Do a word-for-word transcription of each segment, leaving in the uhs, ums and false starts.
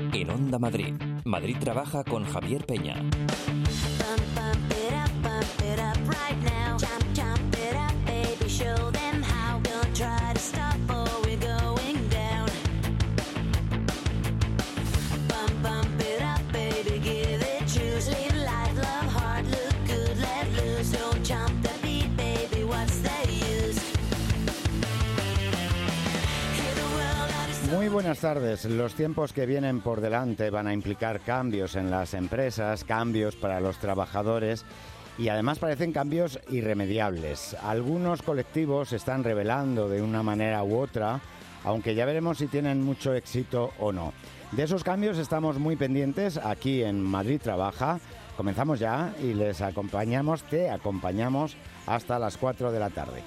En Onda Madrid, Madrid Trabaja con Javier Peña. Muy buenas tardes. Los tiempos que vienen por delante van a implicar cambios en las empresas, cambios para los trabajadores y además parecen cambios irremediables. Algunos colectivos se están revelando de una manera u otra, aunque ya veremos si tienen mucho éxito o no. De esos cambios estamos muy pendientes aquí en Madrid Trabaja. Comenzamos ya y les acompañamos, te acompañamos hasta las cuatro de la tarde.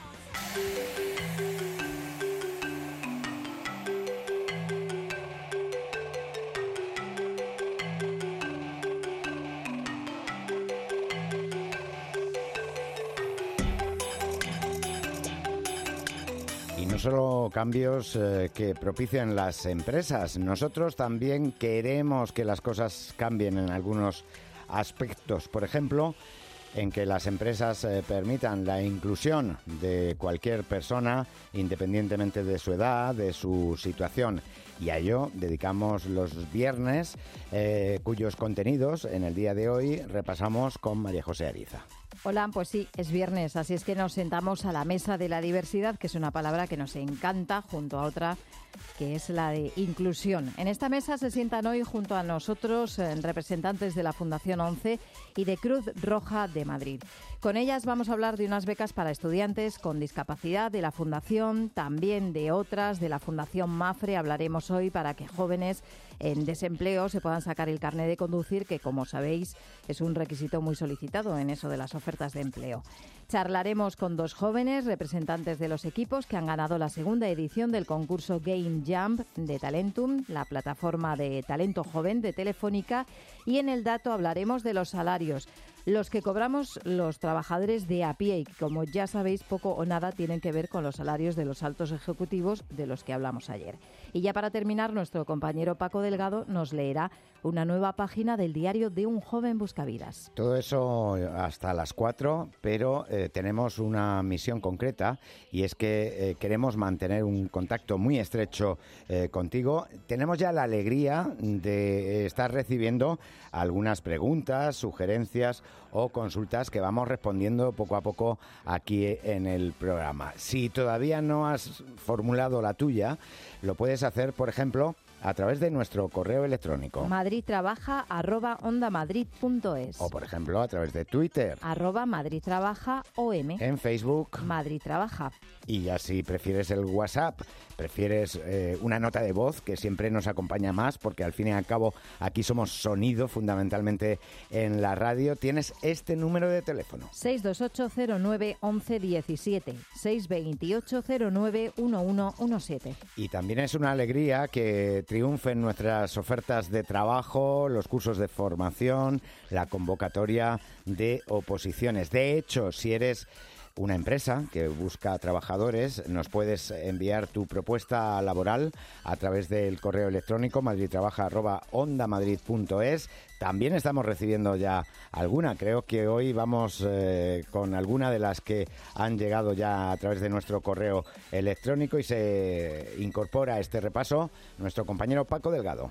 No solo cambios eh, que propician las empresas, nosotros también queremos que las cosas cambien en algunos aspectos. Por ejemplo, en que las empresas eh, permitan la inclusión de cualquier persona, independientemente de su edad, de su situación. Y a ello dedicamos los viernes, eh, cuyos contenidos en el día de hoy repasamos con María José Ariza. Hola, pues sí, es viernes, así es que nos sentamos a la mesa de la diversidad, que es una palabra que nos encanta, junto a otra que es la de inclusión. En esta mesa se sientan hoy junto a nosotros eh, representantes de la Fundación once y de Cruz Roja de Madrid. Con ellas vamos a hablar de unas becas para estudiantes con discapacidad de la Fundación, también de otras, de la Fundación Mafre. Hablaremos hoy para que jóvenes en desempleo se puedan sacar el carnet de conducir, que como sabéis es un requisito muy solicitado en eso de las ofertas de empleo. Charlaremos con dos jóvenes representantes de los equipos que han ganado la segunda edición del concurso Game Jump de Talentum, la plataforma de talento joven de Telefónica, y en el dato hablaremos de los salarios, los que cobramos los trabajadores de a pie y que, como ya sabéis, poco o nada tienen que ver con los salarios de los altos ejecutivos de los que hablamos ayer. Y ya para terminar, nuestro compañero Paco Delgado nos leerá una nueva página del diario de un joven buscavidas. Todo eso hasta las cuatro, pero eh, tenemos una misión concreta y es que eh, queremos mantener un contacto muy estrecho eh, contigo. Tenemos ya la alegría de estar recibiendo algunas preguntas, sugerencias o consultas que vamos respondiendo poco a poco aquí en el programa. Si todavía no has formulado la tuya, lo puedes hacer, por ejemplo, a través de nuestro correo electrónico. madridtrabaja arroba ondamadrid punto es. O, por ejemplo, a través de Twitter. Arroba madridtrabaja om. En Facebook. Madrid Trabaja. Y ya si prefieres el WhatsApp, prefieres eh, una nota de voz, que siempre nos acompaña más, porque al fin y al cabo aquí somos sonido fundamentalmente en la radio, tienes este número de teléfono. seis dos ocho cero nueve once diecisiete, seis dos ocho cero nueve uno uno uno siete. Y también es una alegría que triunfen nuestras ofertas de trabajo, los cursos de formación, la convocatoria de oposiciones. De hecho, si eres una empresa que busca trabajadores, nos puedes enviar tu propuesta laboral a través del correo electrónico madridtrabaja arroba ondamadrid punto es. También estamos recibiendo ya alguna. Creo que hoy vamos eh, con alguna de las que han llegado ya a través de nuestro correo electrónico y se incorpora a este repaso nuestro compañero Paco Delgado.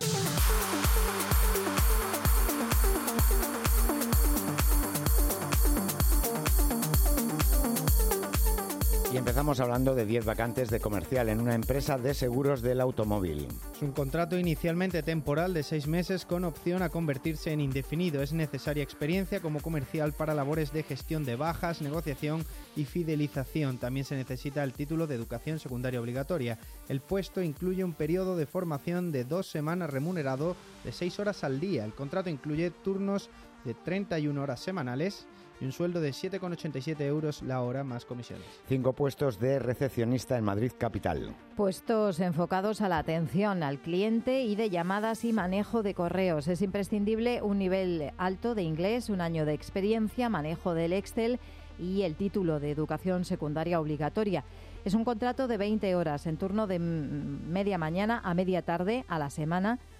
Y empezamos hablando de diez vacantes de comercial en una empresa de seguros del automóvil. Es un contrato inicialmente temporal de seis meses con opción a convertirse en indefinido. Es necesaria experiencia como comercial para labores de gestión de bajas, negociación y fidelización. También se necesita el título de educación secundaria obligatoria. El puesto incluye un periodo de formación de dos semanas remunerado de seis horas al día. El contrato incluye turnos de treinta y una horas semanales y un sueldo de siete con ochenta y siete euros la hora más comisiones. Cinco puestos de recepcionista en Madrid capital. Puestos enfocados a la atención al cliente y de llamadas y manejo de correos. Es imprescindible un nivel alto de inglés, un año de experiencia, manejo del Excel y el título de educación secundaria obligatoria. Es un contrato de veinte horas en turno de media mañana a media tarde a la semana,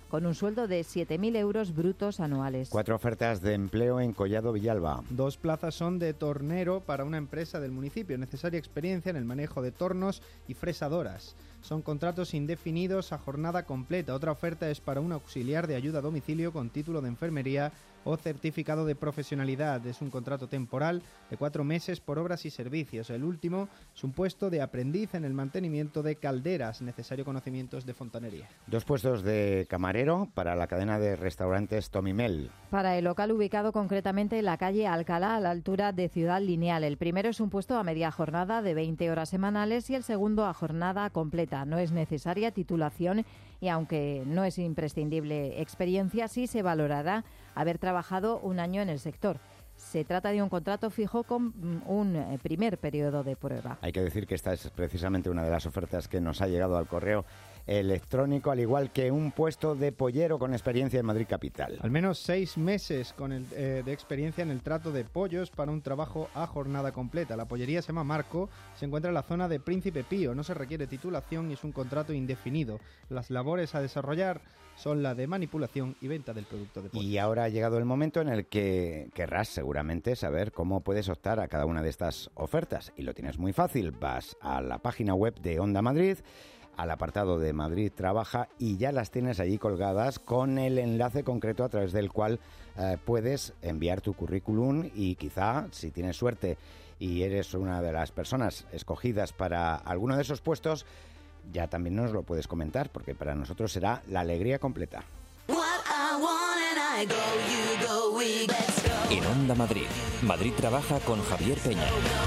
con un sueldo de siete mil euros brutos anuales. Cuatro ofertas de empleo en Collado Villalba. Dos plazas son de tornero para una empresa del municipio. Necesaria experiencia en el manejo de tornos y fresadoras. Son contratos indefinidos a jornada completa. Otra oferta es para un auxiliar de ayuda a domicilio con título de enfermería o certificado de profesionalidad. Es un contrato temporal de cuatro meses por obras y servicios. El último es un puesto de aprendiz en el mantenimiento de calderas. Necesario conocimientos de fontanería. Dos puestos de camarero para la cadena de restaurantes Tomimel. Para el local ubicado concretamente en la calle Alcalá, a la altura de Ciudad Lineal. El primero es un puesto a media jornada de veinte horas semanales y el segundo a jornada completa. No es necesaria titulación y aunque no es imprescindible experiencia, sí se valorará haber trabajado un año en el sector. Se trata de un contrato fijo con un primer periodo de prueba. Hay que decir que esta es precisamente una de las ofertas que nos ha llegado al correo electrónico, al igual que un puesto de pollero con experiencia en Madrid capital. Al menos seis meses con el, eh, de experiencia en el trato de pollos para un trabajo a jornada completa. La pollería se llama Marco, se encuentra en la zona de Príncipe Pío, no se requiere titulación y es un contrato indefinido. Las labores a desarrollar son la de manipulación y venta del producto de pollo. Y ahora ha llegado el momento en el que querrás seguramente saber cómo puedes optar a cada una de estas ofertas. Y lo tienes muy fácil, vas a la página web de Onda Madrid, al apartado de Madrid Trabaja y ya las tienes allí colgadas con el enlace concreto a través del cual eh, puedes enviar tu currículum y quizá, si tienes suerte y eres una de las personas escogidas para alguno de esos puestos, ya también nos lo puedes comentar porque para nosotros será la alegría completa. En Onda Madrid, Madrid Trabaja con Javier Peña.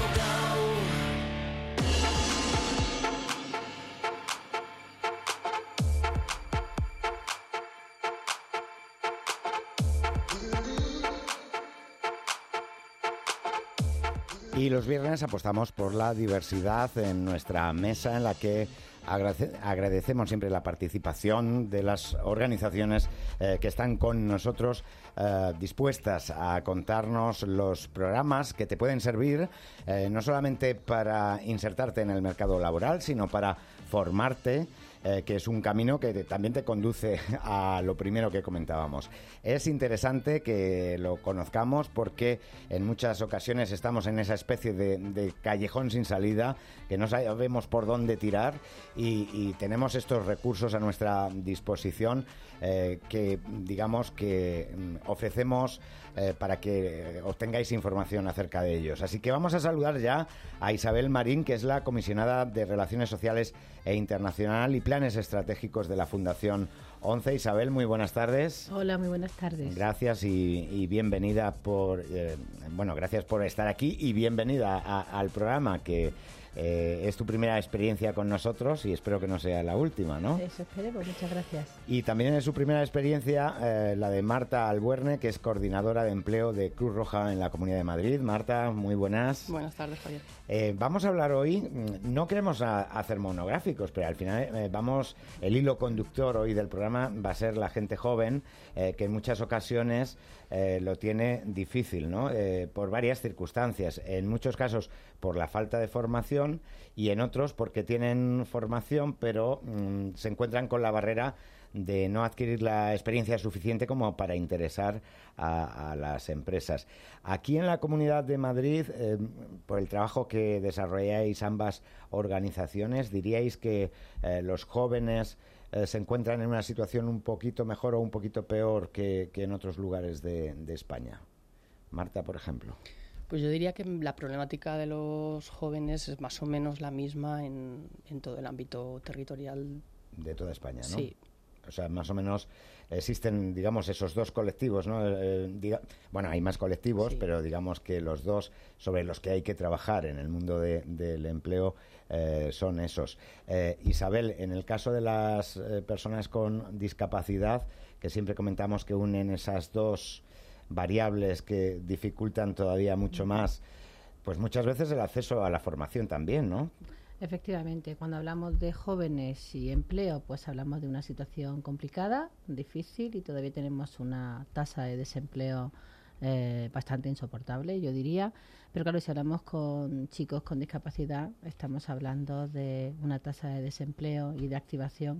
Y los viernes apostamos por la diversidad en nuestra mesa, en la que agrade- agradecemos siempre la participación de las organizaciones eh, que están con nosotros, eh, dispuestas a contarnos los programas que te pueden servir, eh, no solamente para insertarte en el mercado laboral, sino para formarte, Eh, que es un camino que te, también te conduce a lo primero que comentábamos. Es interesante que lo conozcamos porque en muchas ocasiones estamos en esa especie de, de callejón sin salida, que no sabemos por dónde tirar y, y tenemos estos recursos a nuestra disposición eh, que, digamos, que mm, ofrecemos eh, para que obtengáis información acerca de ellos. Así que vamos a saludar ya a Isabel Marín, que es la comisionada de Relaciones Sociales e Internacional y Planes Estratégicos de la Fundación ONCE. Isabel, muy buenas tardes. Hola, muy buenas tardes. Gracias y, y bienvenida por eh, bueno, gracias por estar aquí y bienvenida a, al programa, que eh, es tu primera experiencia con nosotros y espero que no sea la última, ¿no? Eso esperemos, muchas gracias. Y también es su primera experiencia eh, la de Marta Albuerne, que es coordinadora de empleo de Cruz Roja en la Comunidad de Madrid. Marta, muy buenas. Buenas tardes, Javier. Eh, vamos a hablar hoy, no queremos a, hacer monográficos, pero al final eh, vamos, el hilo conductor hoy del programa va a ser la gente joven, eh, que en muchas ocasiones eh, lo tiene difícil, ¿no? Eh, por varias circunstancias, en muchos casos por la falta de formación y en otros porque tienen formación pero mmm, se encuentran con la barrera de no adquirir la experiencia suficiente como para interesar a, a las empresas. Aquí en la Comunidad de Madrid, eh, por el trabajo que desarrolláis ambas organizaciones, ¿diríais que eh, los jóvenes eh, se encuentran en una situación un poquito mejor o un poquito peor que, que en otros lugares de, de España? Marta, por ejemplo. Pues yo diría que la problemática de los jóvenes es más o menos la misma en, en todo el ámbito territorial. De toda España, ¿no? Sí. O sea, más o menos existen, digamos, esos dos colectivos, ¿no? Eh, diga, bueno, hay más colectivos, sí, pero digamos que los dos sobre los que hay que trabajar en el mundo de, del empleo eh, son esos. Eh, Isabel, en el caso de las eh, personas con discapacidad, que siempre comentamos que unen esas dos variables que dificultan todavía mucho más, pues muchas veces el acceso a la formación también, ¿no? Efectivamente, cuando hablamos de jóvenes y empleo, pues hablamos de una situación complicada, difícil, y todavía tenemos una tasa de desempleo eh, bastante insoportable, yo diría. Pero claro, si hablamos con chicos con discapacidad, estamos hablando de una tasa de desempleo y de activación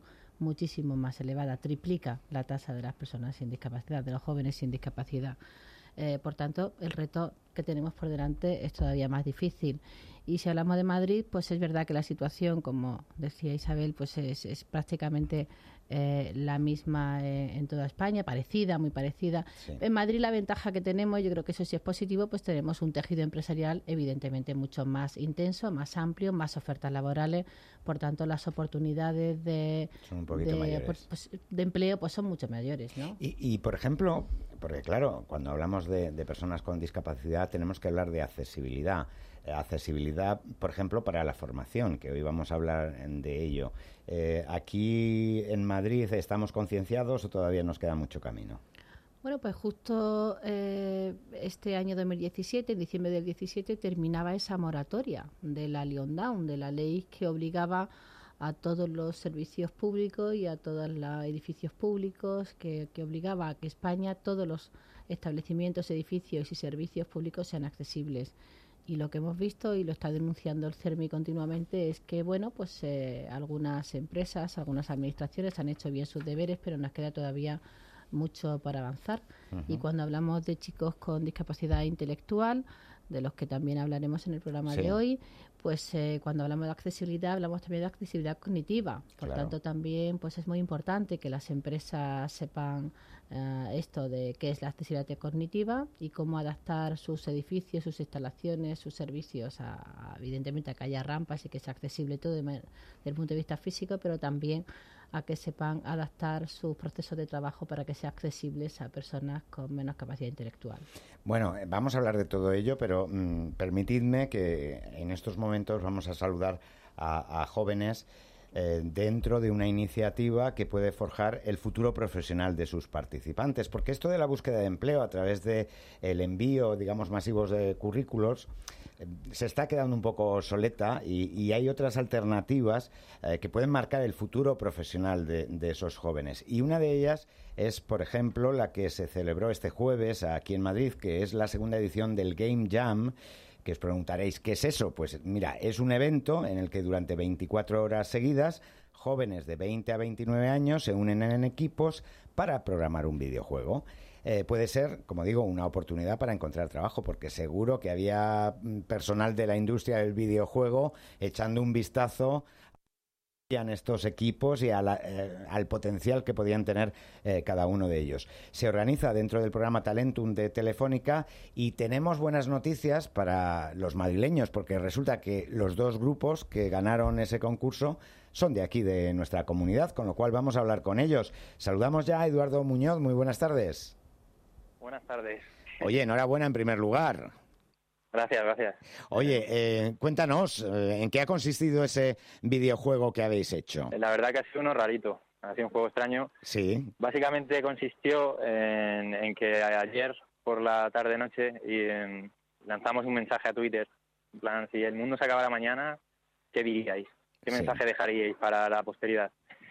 muchísimo más elevada, triplica la tasa de las personas sin discapacidad, de los jóvenes sin discapacidad. Eh, por tanto, el reto que tenemos por delante es todavía más difícil. Y si hablamos de Madrid, pues es verdad que la situación, como decía Isabel, pues es, es prácticamente eh, la misma eh, en toda España, parecida, muy parecida. Sí. En Madrid la ventaja que tenemos, yo creo que eso sí es positivo, pues tenemos un tejido empresarial evidentemente mucho más intenso, más amplio, más ofertas laborales, por tanto las oportunidades de, son un poquito de, mayores. Pues, pues, de empleo pues son mucho mayores, ¿no? Y, y por ejemplo, porque claro, cuando hablamos de, de personas con discapacidad tenemos que hablar de accesibilidad. Accesibilidad, por ejemplo, para la formación, que hoy vamos a hablar de ello. Eh, ¿Aquí en Madrid estamos concienciados o todavía nos queda mucho camino? Bueno, pues justo eh, este año dos mil diecisiete, en diciembre del diecisiete, terminaba esa moratoria de la Leon Down, de la ley que obligaba a todos los servicios públicos y a todos los edificios públicos, que, que obligaba a que España, todos los establecimientos, edificios y servicios públicos sean accesibles. Y lo que hemos visto, y lo está denunciando el CERMI continuamente, es que bueno, pues eh, algunas empresas, algunas administraciones han hecho bien sus deberes, pero nos queda todavía mucho para avanzar. Uh-huh. Y cuando hablamos de chicos con discapacidad intelectual, de los que también hablaremos en el programa sí. de hoy, pues eh, cuando hablamos de accesibilidad, hablamos también de accesibilidad cognitiva. Por claro. tanto, también pues es muy importante que las empresas sepan uh, esto de qué es la accesibilidad cognitiva y cómo adaptar sus edificios, sus instalaciones, sus servicios, a, a, evidentemente a que haya rampas y que sea accesible todo desde el punto de vista físico, pero también a que sepan adaptar sus procesos de trabajo para que sean accesibles a personas con menos capacidad intelectual. Bueno, vamos a hablar de todo ello, pero mmm, permitidme que en estos momentos vamos a saludar a, a jóvenes eh, dentro de una iniciativa que puede forjar el futuro profesional de sus participantes, porque esto de la búsqueda de empleo a través de el envío, digamos, masivos de currículos eh, se está quedando un poco obsoleta y, y hay otras alternativas eh, que pueden marcar el futuro profesional de, de esos jóvenes. Y una de ellas es, por ejemplo, la que se celebró este jueves aquí en Madrid, que es la segunda edición del Game Jam, que os preguntaréis, ¿qué es eso? Pues mira, es un evento en el que durante veinticuatro horas seguidas jóvenes de veinte a veintinueve años se unen en equipos para programar un videojuego. Eh, puede ser, como digo, una oportunidad para encontrar trabajo, porque seguro que había personal de la industria del videojuego echando un vistazo en estos equipos y a la, eh, al potencial que podían tener eh, cada uno de ellos. Se organiza dentro del programa Talentum de Telefónica y tenemos buenas noticias para los madrileños, porque resulta que los dos grupos que ganaron ese concurso son de aquí, de nuestra comunidad, con lo cual vamos a hablar con ellos. Saludamos ya a Eduardo Muñoz. Muy buenas tardes. Buenas tardes. Oye, enhorabuena en primer lugar. Gracias, gracias. Oye, eh, cuéntanos, eh, ¿en qué ha consistido ese videojuego que habéis hecho? La verdad que ha sido uno rarito, ha sido un juego extraño. Sí. Básicamente consistió en, en que ayer por la tarde-noche y, en, lanzamos un mensaje a Twitter, en plan, si el mundo se acabara mañana, ¿qué diríais? ¿Qué sí. mensaje dejaríais para la posteridad?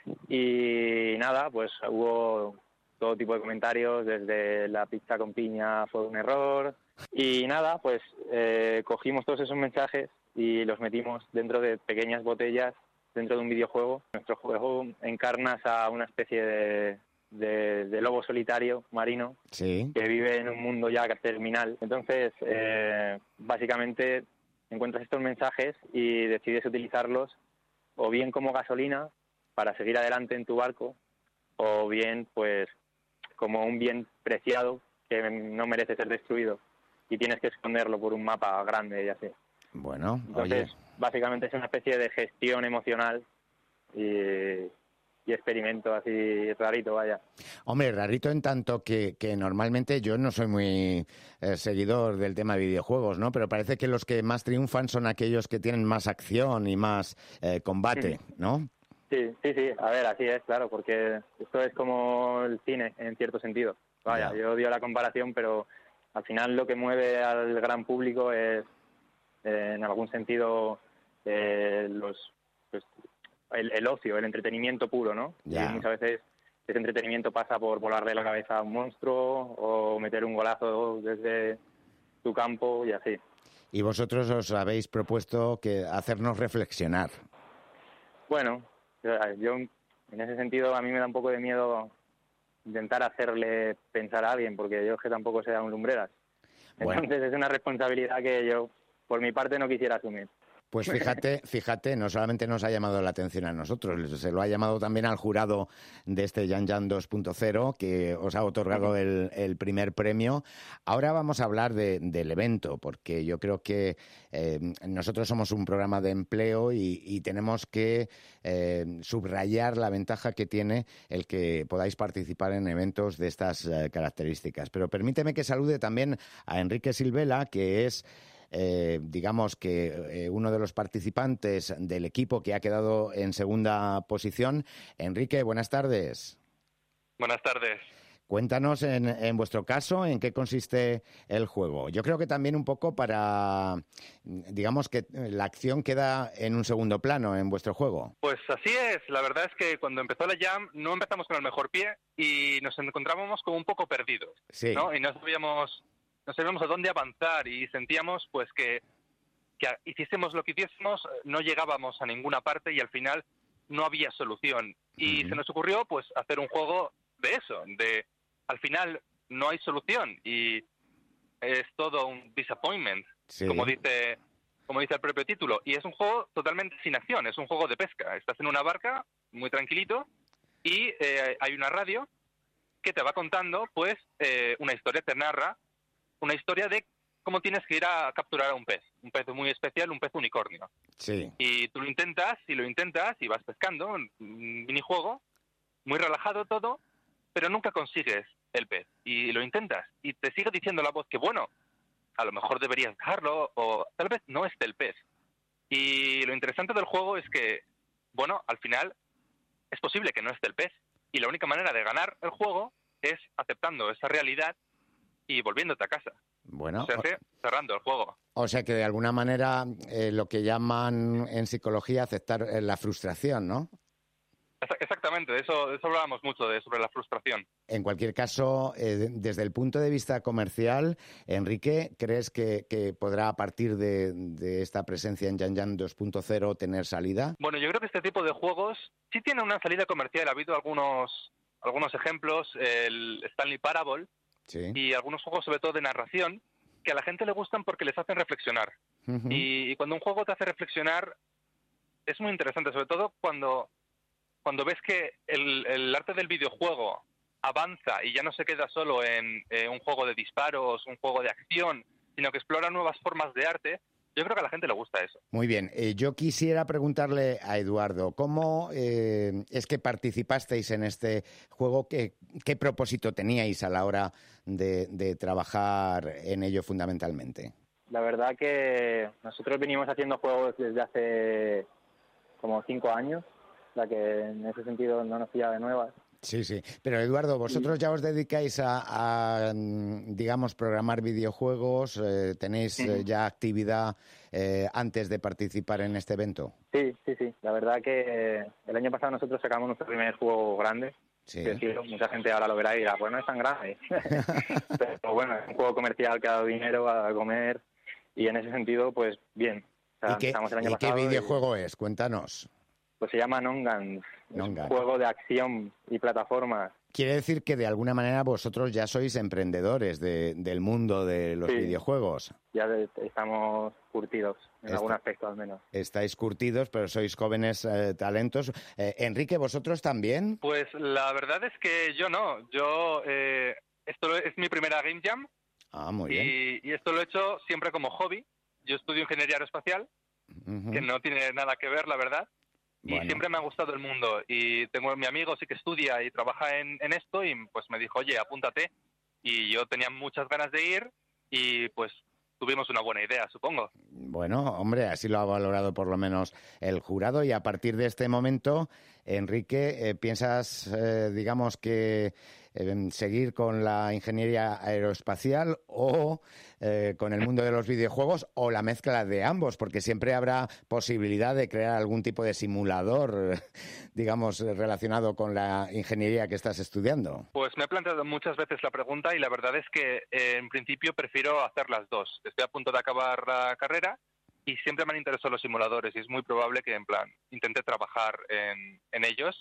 Y nada, pues hubo todo tipo de comentarios, desde la pizza con piña fue un error. Y nada, pues eh, cogimos todos esos mensajes y los metimos dentro de pequeñas botellas, dentro de un videojuego. Nuestro juego encarnas a una especie de, de, de lobo solitario marino sí. que vive en un mundo ya terminal. Entonces, eh, básicamente encuentras estos mensajes y decides utilizarlos o bien como gasolina para seguir adelante en tu barco, o bien pues como un bien preciado que no merece ser destruido y tienes que esconderlo por un mapa grande y así. Bueno, entonces oye. Básicamente es una especie de gestión emocional y, y experimento así rarito, vaya. Hombre, rarito en tanto que, que normalmente yo no soy muy eh, seguidor del tema de videojuegos, ¿no? Pero parece que los que más triunfan son aquellos que tienen más acción y más eh, combate, ¿no? Sí, sí, sí. A ver, así es, claro, porque esto es como el cine, en cierto sentido. Vaya, yeah. Yo odio la comparación, pero al final lo que mueve al gran público es, eh, en algún sentido, eh, los pues, el, el ocio, el entretenimiento puro, ¿no? Yeah. Y muchas veces ese entretenimiento pasa por volarle la cabeza a un monstruo o meter un golazo desde tu campo y así. Y vosotros os habéis propuesto que hacernos reflexionar. Bueno, yo en ese sentido a mí me da un poco de miedo intentar hacerle pensar a alguien, porque yo es que tampoco sé dar un lumbreras. Bueno. Entonces es una responsabilidad que yo, por mi parte, no quisiera asumir. Pues fíjate, fíjate, no solamente nos ha llamado la atención a nosotros, se lo ha llamado también al jurado de este Yan Yan dos punto cero, que os ha otorgado el, el primer premio. Ahora vamos a hablar de, del evento, porque yo creo que eh, nosotros somos un programa de empleo y, y tenemos que eh, subrayar la ventaja que tiene el que podáis participar en eventos de estas eh, características. Pero permíteme que salude también a Enrique Silvela, que es... Eh, digamos que eh, uno de los participantes del equipo que ha quedado en segunda posición. Enrique, buenas tardes. Buenas tardes. Cuéntanos en, en vuestro caso en qué consiste el juego. Yo creo que también un poco para, digamos que la acción queda en un segundo plano en vuestro juego. Pues así es, la verdad es que cuando empezó la Jam no empezamos con el mejor pie y nos encontrábamos como un poco perdidos, sí. ¿no? Y no sabíamos... no sabíamos a dónde avanzar y sentíamos pues que, que hiciésemos lo que hiciésemos, no llegábamos a ninguna parte y al final no había solución. Y uh-huh. se nos ocurrió pues hacer un juego de eso, de al final no hay solución y es todo un disappointment, sí. como dice como dice el propio título. Y es un juego totalmente sin acción, es un juego de pesca. Estás en una barca, muy tranquilito, y eh, hay una radio que te va contando pues eh, una historia, te narra una historia de cómo tienes que ir a capturar a un pez, un pez muy especial, un pez unicornio. Sí. Y tú lo intentas, y lo intentas, y vas pescando, un minijuego, muy relajado todo, pero nunca consigues el pez. Y lo intentas, y te sigue diciendo la voz que, bueno, a lo mejor deberías dejarlo, o tal vez no esté el pez. Y lo interesante del juego es que, bueno, al final es posible que no esté el pez, y la única manera de ganar el juego es aceptando esa realidad y volviéndote a casa. Bueno, o sea, cerrando el juego. O sea que de alguna manera eh, lo que llaman en psicología aceptar eh, la frustración, ¿no? Exactamente, de eso, de eso hablábamos mucho, de sobre la frustración. En cualquier caso, eh, desde el punto de vista comercial, Enrique, ¿crees que, que podrá a partir de, de esta presencia en Yan Yan dos punto cero tener salida? Bueno, yo creo que este tipo de juegos sí tienen una salida comercial. Ha habido algunos, algunos ejemplos, el Stanley Parable, sí. y algunos juegos sobre todo de narración que a la gente le gustan porque les hacen reflexionar. Uh-huh. Y, y cuando un juego te hace reflexionar es muy interesante, sobre todo cuando, cuando ves que el, el arte del videojuego avanza y ya no se queda solo en eh, un juego de disparos, un juego de acción, sino que explora nuevas formas de arte. Yo creo que a la gente le gusta eso. Muy bien. Eh, yo quisiera preguntarle a Eduardo, ¿cómo eh, es que participasteis en este juego? ¿Qué, qué propósito teníais a la hora de, de trabajar en ello fundamentalmente? La verdad que nosotros venimos haciendo juegos desde hace como cinco años, o sea que en ese sentido no nos pillaba de nuevas. Sí, sí. Pero, Eduardo, vosotros ya os dedicáis a, a digamos, programar videojuegos. Eh, ¿Tenéis eh, ya actividad eh, antes de participar en este evento? Sí, sí, sí. La verdad que el año pasado nosotros sacamos nuestro primer juego grande. Sí. Decirlo. Mucha gente ahora lo verá y dirá, pues no es tan grande. Pero bueno, es un juego comercial que ha dado dinero a comer y en ese sentido, pues bien. O sea, ¿Y qué, el año ¿y qué videojuego y... es? Cuéntanos. Pues se llama Non-Guns, es un juego de acción y plataformas. Quiere decir que de alguna manera vosotros ya sois emprendedores de, del mundo de los sí, videojuegos. Ya de, estamos curtidos, en Está, algún aspecto al menos. Estáis curtidos, pero sois jóvenes eh, talentos. Eh, Enrique, ¿vosotros también? Pues la verdad es que yo no. Yo eh, esto es mi primera Game Jam. Ah, muy y, bien. Y esto lo he hecho siempre como hobby. Yo estudio ingeniería aeroespacial, uh-huh. que no tiene nada que ver, la verdad. Y bueno. siempre me ha gustado el mundo y tengo mi amigo sí que estudia y trabaja en, en esto y pues me dijo, oye, apúntate. Y yo tenía muchas ganas de ir y pues tuvimos una buena idea, supongo. Bueno, hombre, así lo ha valorado por lo menos el jurado y a partir de este momento, Enrique, eh, ¿piensas, eh, digamos, que eh, seguir con la ingeniería aeroespacial o eh, con el mundo de los videojuegos o la mezcla de ambos? Porque siempre habrá posibilidad de crear algún tipo de simulador, digamos, relacionado con la ingeniería que estás estudiando. Pues me he planteado muchas veces la pregunta y la verdad es que eh, en principio prefiero hacer las dos. Estoy a punto de acabar la carrera y siempre me han interesado los simuladores y es muy probable que en plan intente trabajar en, en ellos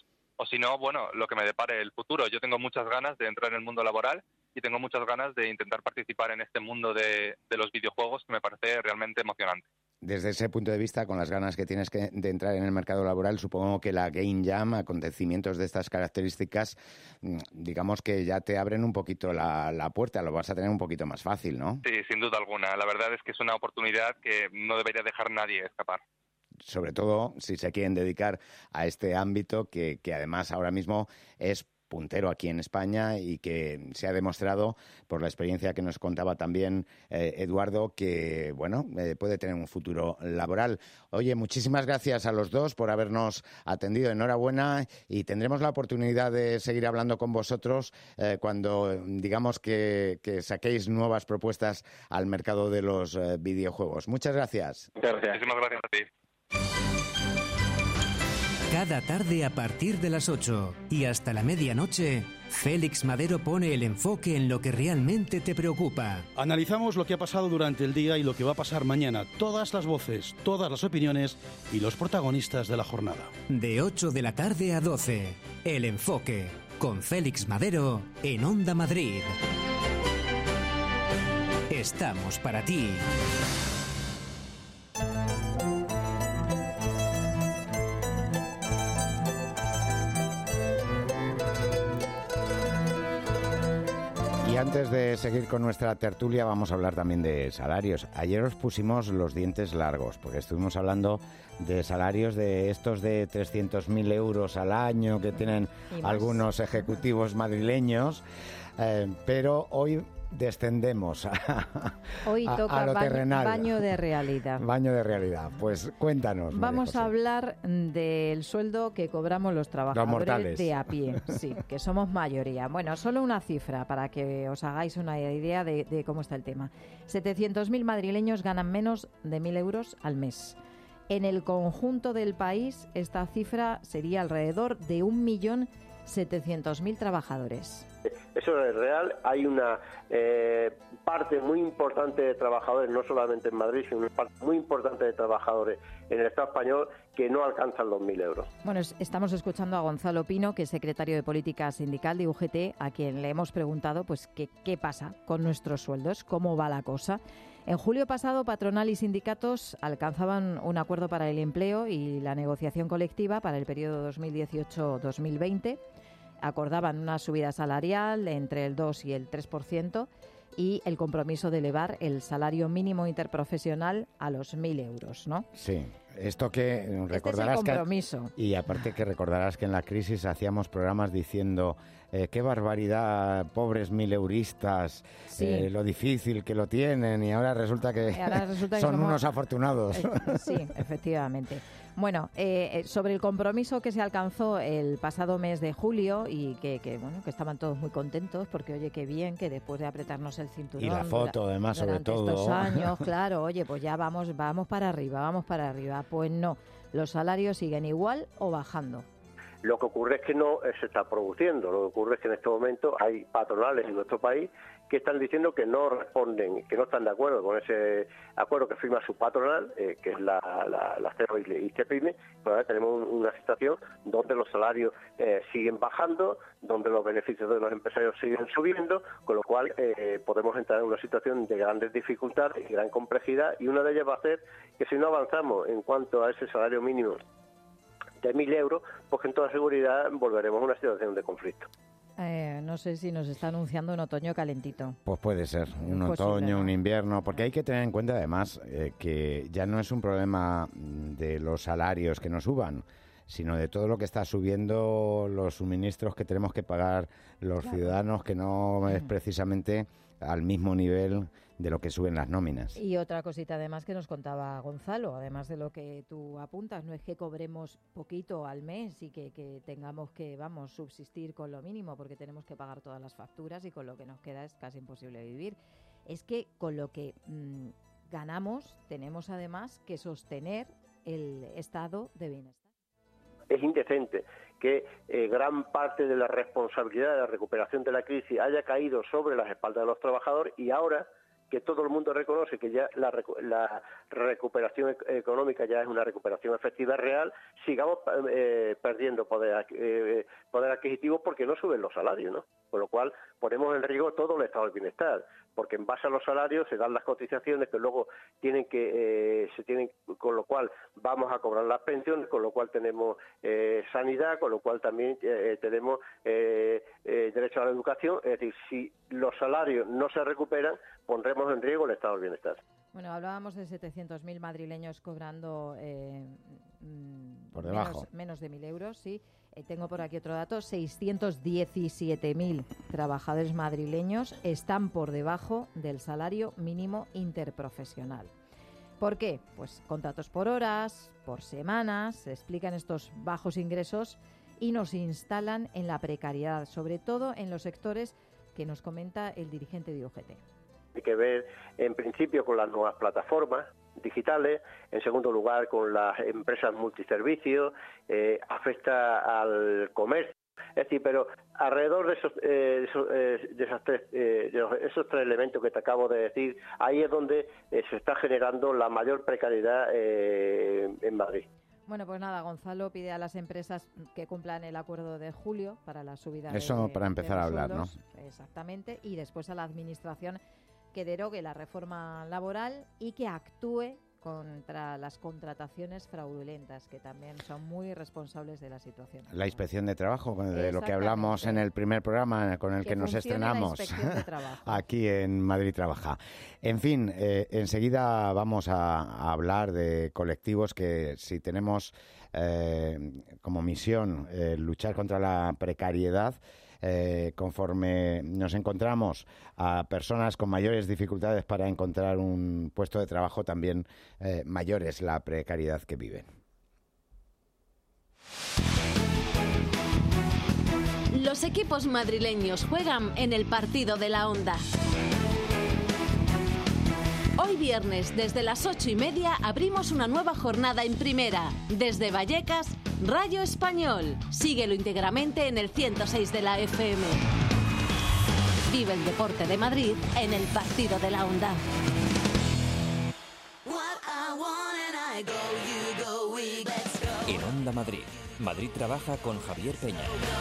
o si no, bueno, lo que me depare el futuro. Yo tengo muchas ganas de entrar en el mundo laboral y tengo muchas ganas de intentar participar en este mundo de, de los videojuegos, que me parece realmente emocionante. Desde ese punto de vista, con las ganas que tienes que, de entrar en el mercado laboral, supongo que la Game Jam, acontecimientos de estas características, digamos que ya te abren un poquito la, la puerta, lo vas a tener un poquito más fácil, ¿no? Sí, sin duda alguna. La verdad es que es una oportunidad que no debería dejar nadie escapar. Sobre todo si se quieren dedicar a este ámbito que, que además ahora mismo es puntero aquí en España y que se ha demostrado por la experiencia que nos contaba también eh, Eduardo que, bueno, eh, puede tener un futuro laboral. Oye, muchísimas gracias a los dos por habernos atendido. Enhorabuena y tendremos la oportunidad de seguir hablando con vosotros eh, cuando digamos que, que saquéis nuevas propuestas al mercado de los eh, videojuegos. Muchas gracias. Muchas gracias. Muchísimas gracias a ti. Cada tarde a partir de las ocho y hasta la medianoche, Félix Madero pone el enfoque en lo que realmente te preocupa. Analizamos lo que ha pasado durante el día y lo que va a pasar mañana. Todas las voces, todas las opiniones y los protagonistas de la jornada. De ocho de la tarde a doce, El Enfoque, con Félix Madero en Onda Madrid. Estamos para ti. Y antes de seguir con nuestra tertulia vamos a hablar también de salarios. Ayer os pusimos los dientes largos porque estuvimos hablando de salarios de estos de trescientos mil euros al año que tienen algunos ejecutivos madrileños, eh, pero hoy descendemos a, Hoy a, toca a lo baño, terrenal. baño de realidad. Baño de realidad. Pues cuéntanos. Vamos a hablar del sueldo que cobramos los trabajadores de a pie, sí, que somos mayoría. Bueno, solo una cifra para que os hagáis una idea de, de cómo está el tema. setecientos mil madrileños ganan menos de mil euros al mes. En el conjunto del país, esta cifra sería alrededor de un millón setecientos mil trabajadores. Eso es real. Hay una eh, parte muy importante de trabajadores, no solamente en Madrid, sino una parte muy importante de trabajadores en el Estado español que no alcanzan los mil euros. Bueno, estamos escuchando a Gonzalo Pino, que es secretario de Política Sindical de U G T, a quien le hemos preguntado pues qué, qué pasa con nuestros sueldos, cómo va la cosa. En julio pasado, patronal y sindicatos alcanzaban un acuerdo para el empleo y la negociación colectiva para el periodo dos mil dieciocho dos mil veinte. Acordaban una subida salarial entre el dos y el tres por ciento y el compromiso de elevar el salario mínimo interprofesional a los mil euros, ¿no? Sí. Esto que recordarás este es el compromiso. Que, y aparte que recordarás que en la crisis hacíamos programas diciendo eh, qué barbaridad, pobres mileuristas, sí. eh, lo difícil que lo tienen y ahora resulta que ahora resulta son que somos, unos afortunados. Eh, sí, efectivamente. Bueno, eh, sobre el compromiso que se alcanzó el pasado mes de julio y que, que bueno que estaban todos muy contentos porque oye qué bien que después de apretarnos el cinturón y la foto además sobre todo estos años, claro, oye pues ya vamos vamos para arriba, vamos para arriba. Pues no, los salarios siguen igual o bajando. Lo que ocurre es que no se está produciendo. Lo que ocurre es que en este momento hay patronales en nuestro país que están diciendo que no responden, que no están de acuerdo con ese acuerdo que firma su patronal, eh, que es la, la, la C E R y CEPIME. Pero ahora tenemos una situación donde los salarios eh, siguen bajando, donde los beneficios de los empresarios siguen subiendo, con lo cual eh, podemos entrar en una situación de grandes dificultades y gran complejidad, y una de ellas va a ser que si no avanzamos en cuanto a ese salario mínimo de mil euros, pues en toda seguridad volveremos a una situación de conflicto. Eh, no sé si nos está anunciando un otoño calentito. Pues puede ser, un es otoño, posible, ¿no? un invierno, porque hay que tener en cuenta además eh, que ya no es un problema de los salarios que no suban, sino de todo lo que está subiendo, los suministros que tenemos que pagar los claro. ciudadanos, que no es precisamente al mismo nivel de lo que suben las nóminas. Y otra cosita además que nos contaba Gonzalo, además de lo que tú apuntas, no es que cobremos poquito al mes y que, que tengamos que, vamos, subsistir con lo mínimo porque tenemos que pagar todas las facturas y con lo que nos queda es casi imposible vivir. Es que con lo que mmm, ganamos tenemos además que sostener el estado de bienestar. Es indecente que eh, gran parte de la responsabilidad de la recuperación de la crisis haya caído sobre las espaldas de los trabajadores y ahora que todo el mundo reconoce que ya la, la recuperación económica ya es una recuperación efectiva real, sigamos eh, perdiendo poder, eh, poder adquisitivo porque no suben los salarios, ¿no? Con lo cual ponemos en riesgo todo el estado del bienestar, porque en base a los salarios se dan las cotizaciones que luego tienen que eh, se tienen, con lo cual vamos a cobrar las pensiones, con lo cual tenemos eh, sanidad, con lo cual también eh, tenemos eh, eh, derecho a la educación. Es decir, si los salarios no se recuperan, pondremos en riesgo el estado del bienestar. Bueno, hablábamos de setecientos mil madrileños cobrando eh, por debajo menos, menos de mil euros, sí. Eh, tengo por aquí otro dato, seiscientos diecisiete mil trabajadores madrileños están por debajo del salario mínimo interprofesional. ¿Por qué? Pues contratos por horas, por semanas, se explican estos bajos ingresos y nos instalan en la precariedad, sobre todo en los sectores que nos comenta el dirigente de U G T. Hay que ver, en principio, con las nuevas plataformas digitales, en segundo lugar, con las empresas multiservicios, eh, afecta al comercio. Es decir, pero alrededor de esos, eh, esos, eh, de esos, tres, eh, de esos tres elementos que te acabo de decir, ahí es donde eh, se está generando la mayor precariedad eh, en Madrid. Bueno, pues nada, Gonzalo pide a las empresas que cumplan el acuerdo de julio para la subida Eso de, para empezar de a hablar, sueldos, ¿no? Exactamente, y después a la Administración que derogue la reforma laboral y que actúe contra las contrataciones fraudulentas, que también son muy responsables de la situación. La inspección de trabajo, de lo que hablamos en el primer programa con el que, que nos estrenamos aquí en Madrid Trabaja. En fin, eh, enseguida vamos a, a hablar de colectivos que si tenemos eh, como misión eh, luchar contra la precariedad, Eh, conforme nos encontramos a personas con mayores dificultades para encontrar un puesto de trabajo, también eh, mayor es la precariedad que viven. Los equipos madrileños juegan en el partido de la Onda. Hoy viernes, desde las ocho y media, abrimos una nueva jornada en primera. Desde Vallecas, Rayo Español. Síguelo íntegramente en el ciento seis de la F M. Vive el deporte de Madrid en el partido de la Onda. En Onda Madrid, Madrid Trabaja con Javier Peña.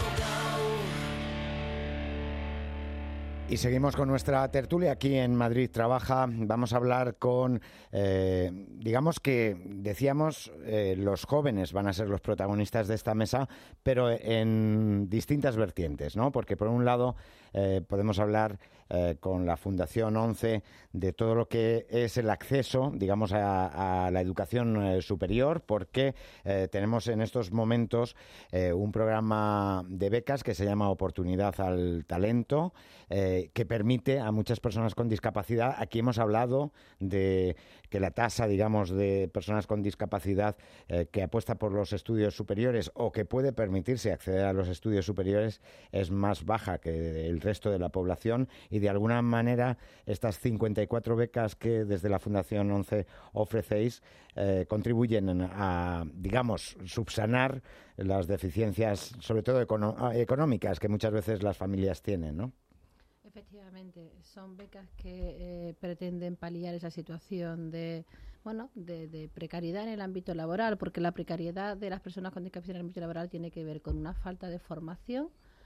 Y seguimos con nuestra tertulia aquí en Madrid Trabaja. Vamos a hablar con, eh, digamos que decíamos, eh, los jóvenes van a ser los protagonistas de esta mesa, pero en distintas vertientes, ¿no? Porque por un lado eh, podemos hablar eh, con la Fundación once de todo lo que es el acceso, digamos, a, a la educación eh, superior, porque eh, tenemos en estos momentos eh, un programa de becas que se llama Oportunidad al Talento, eh, que permite a muchas personas con discapacidad. Aquí hemos hablado de que la tasa, digamos, de personas con discapacidad eh, que apuesta por los estudios superiores o que puede permitirse acceder a los estudios superiores es más baja que el resto de la población, y de alguna manera estas cincuenta y cuatro becas que desde la Fundación once ofrecéis eh, contribuyen a, digamos, subsanar las deficiencias, sobre todo econo- económicas, que muchas veces las familias tienen, ¿no? Efectivamente, son becas que eh, pretenden paliar esa situación de, bueno, de, de precariedad en el ámbito laboral, porque la precariedad de las personas con discapacidad en el ámbito laboral tiene que ver con una falta de formación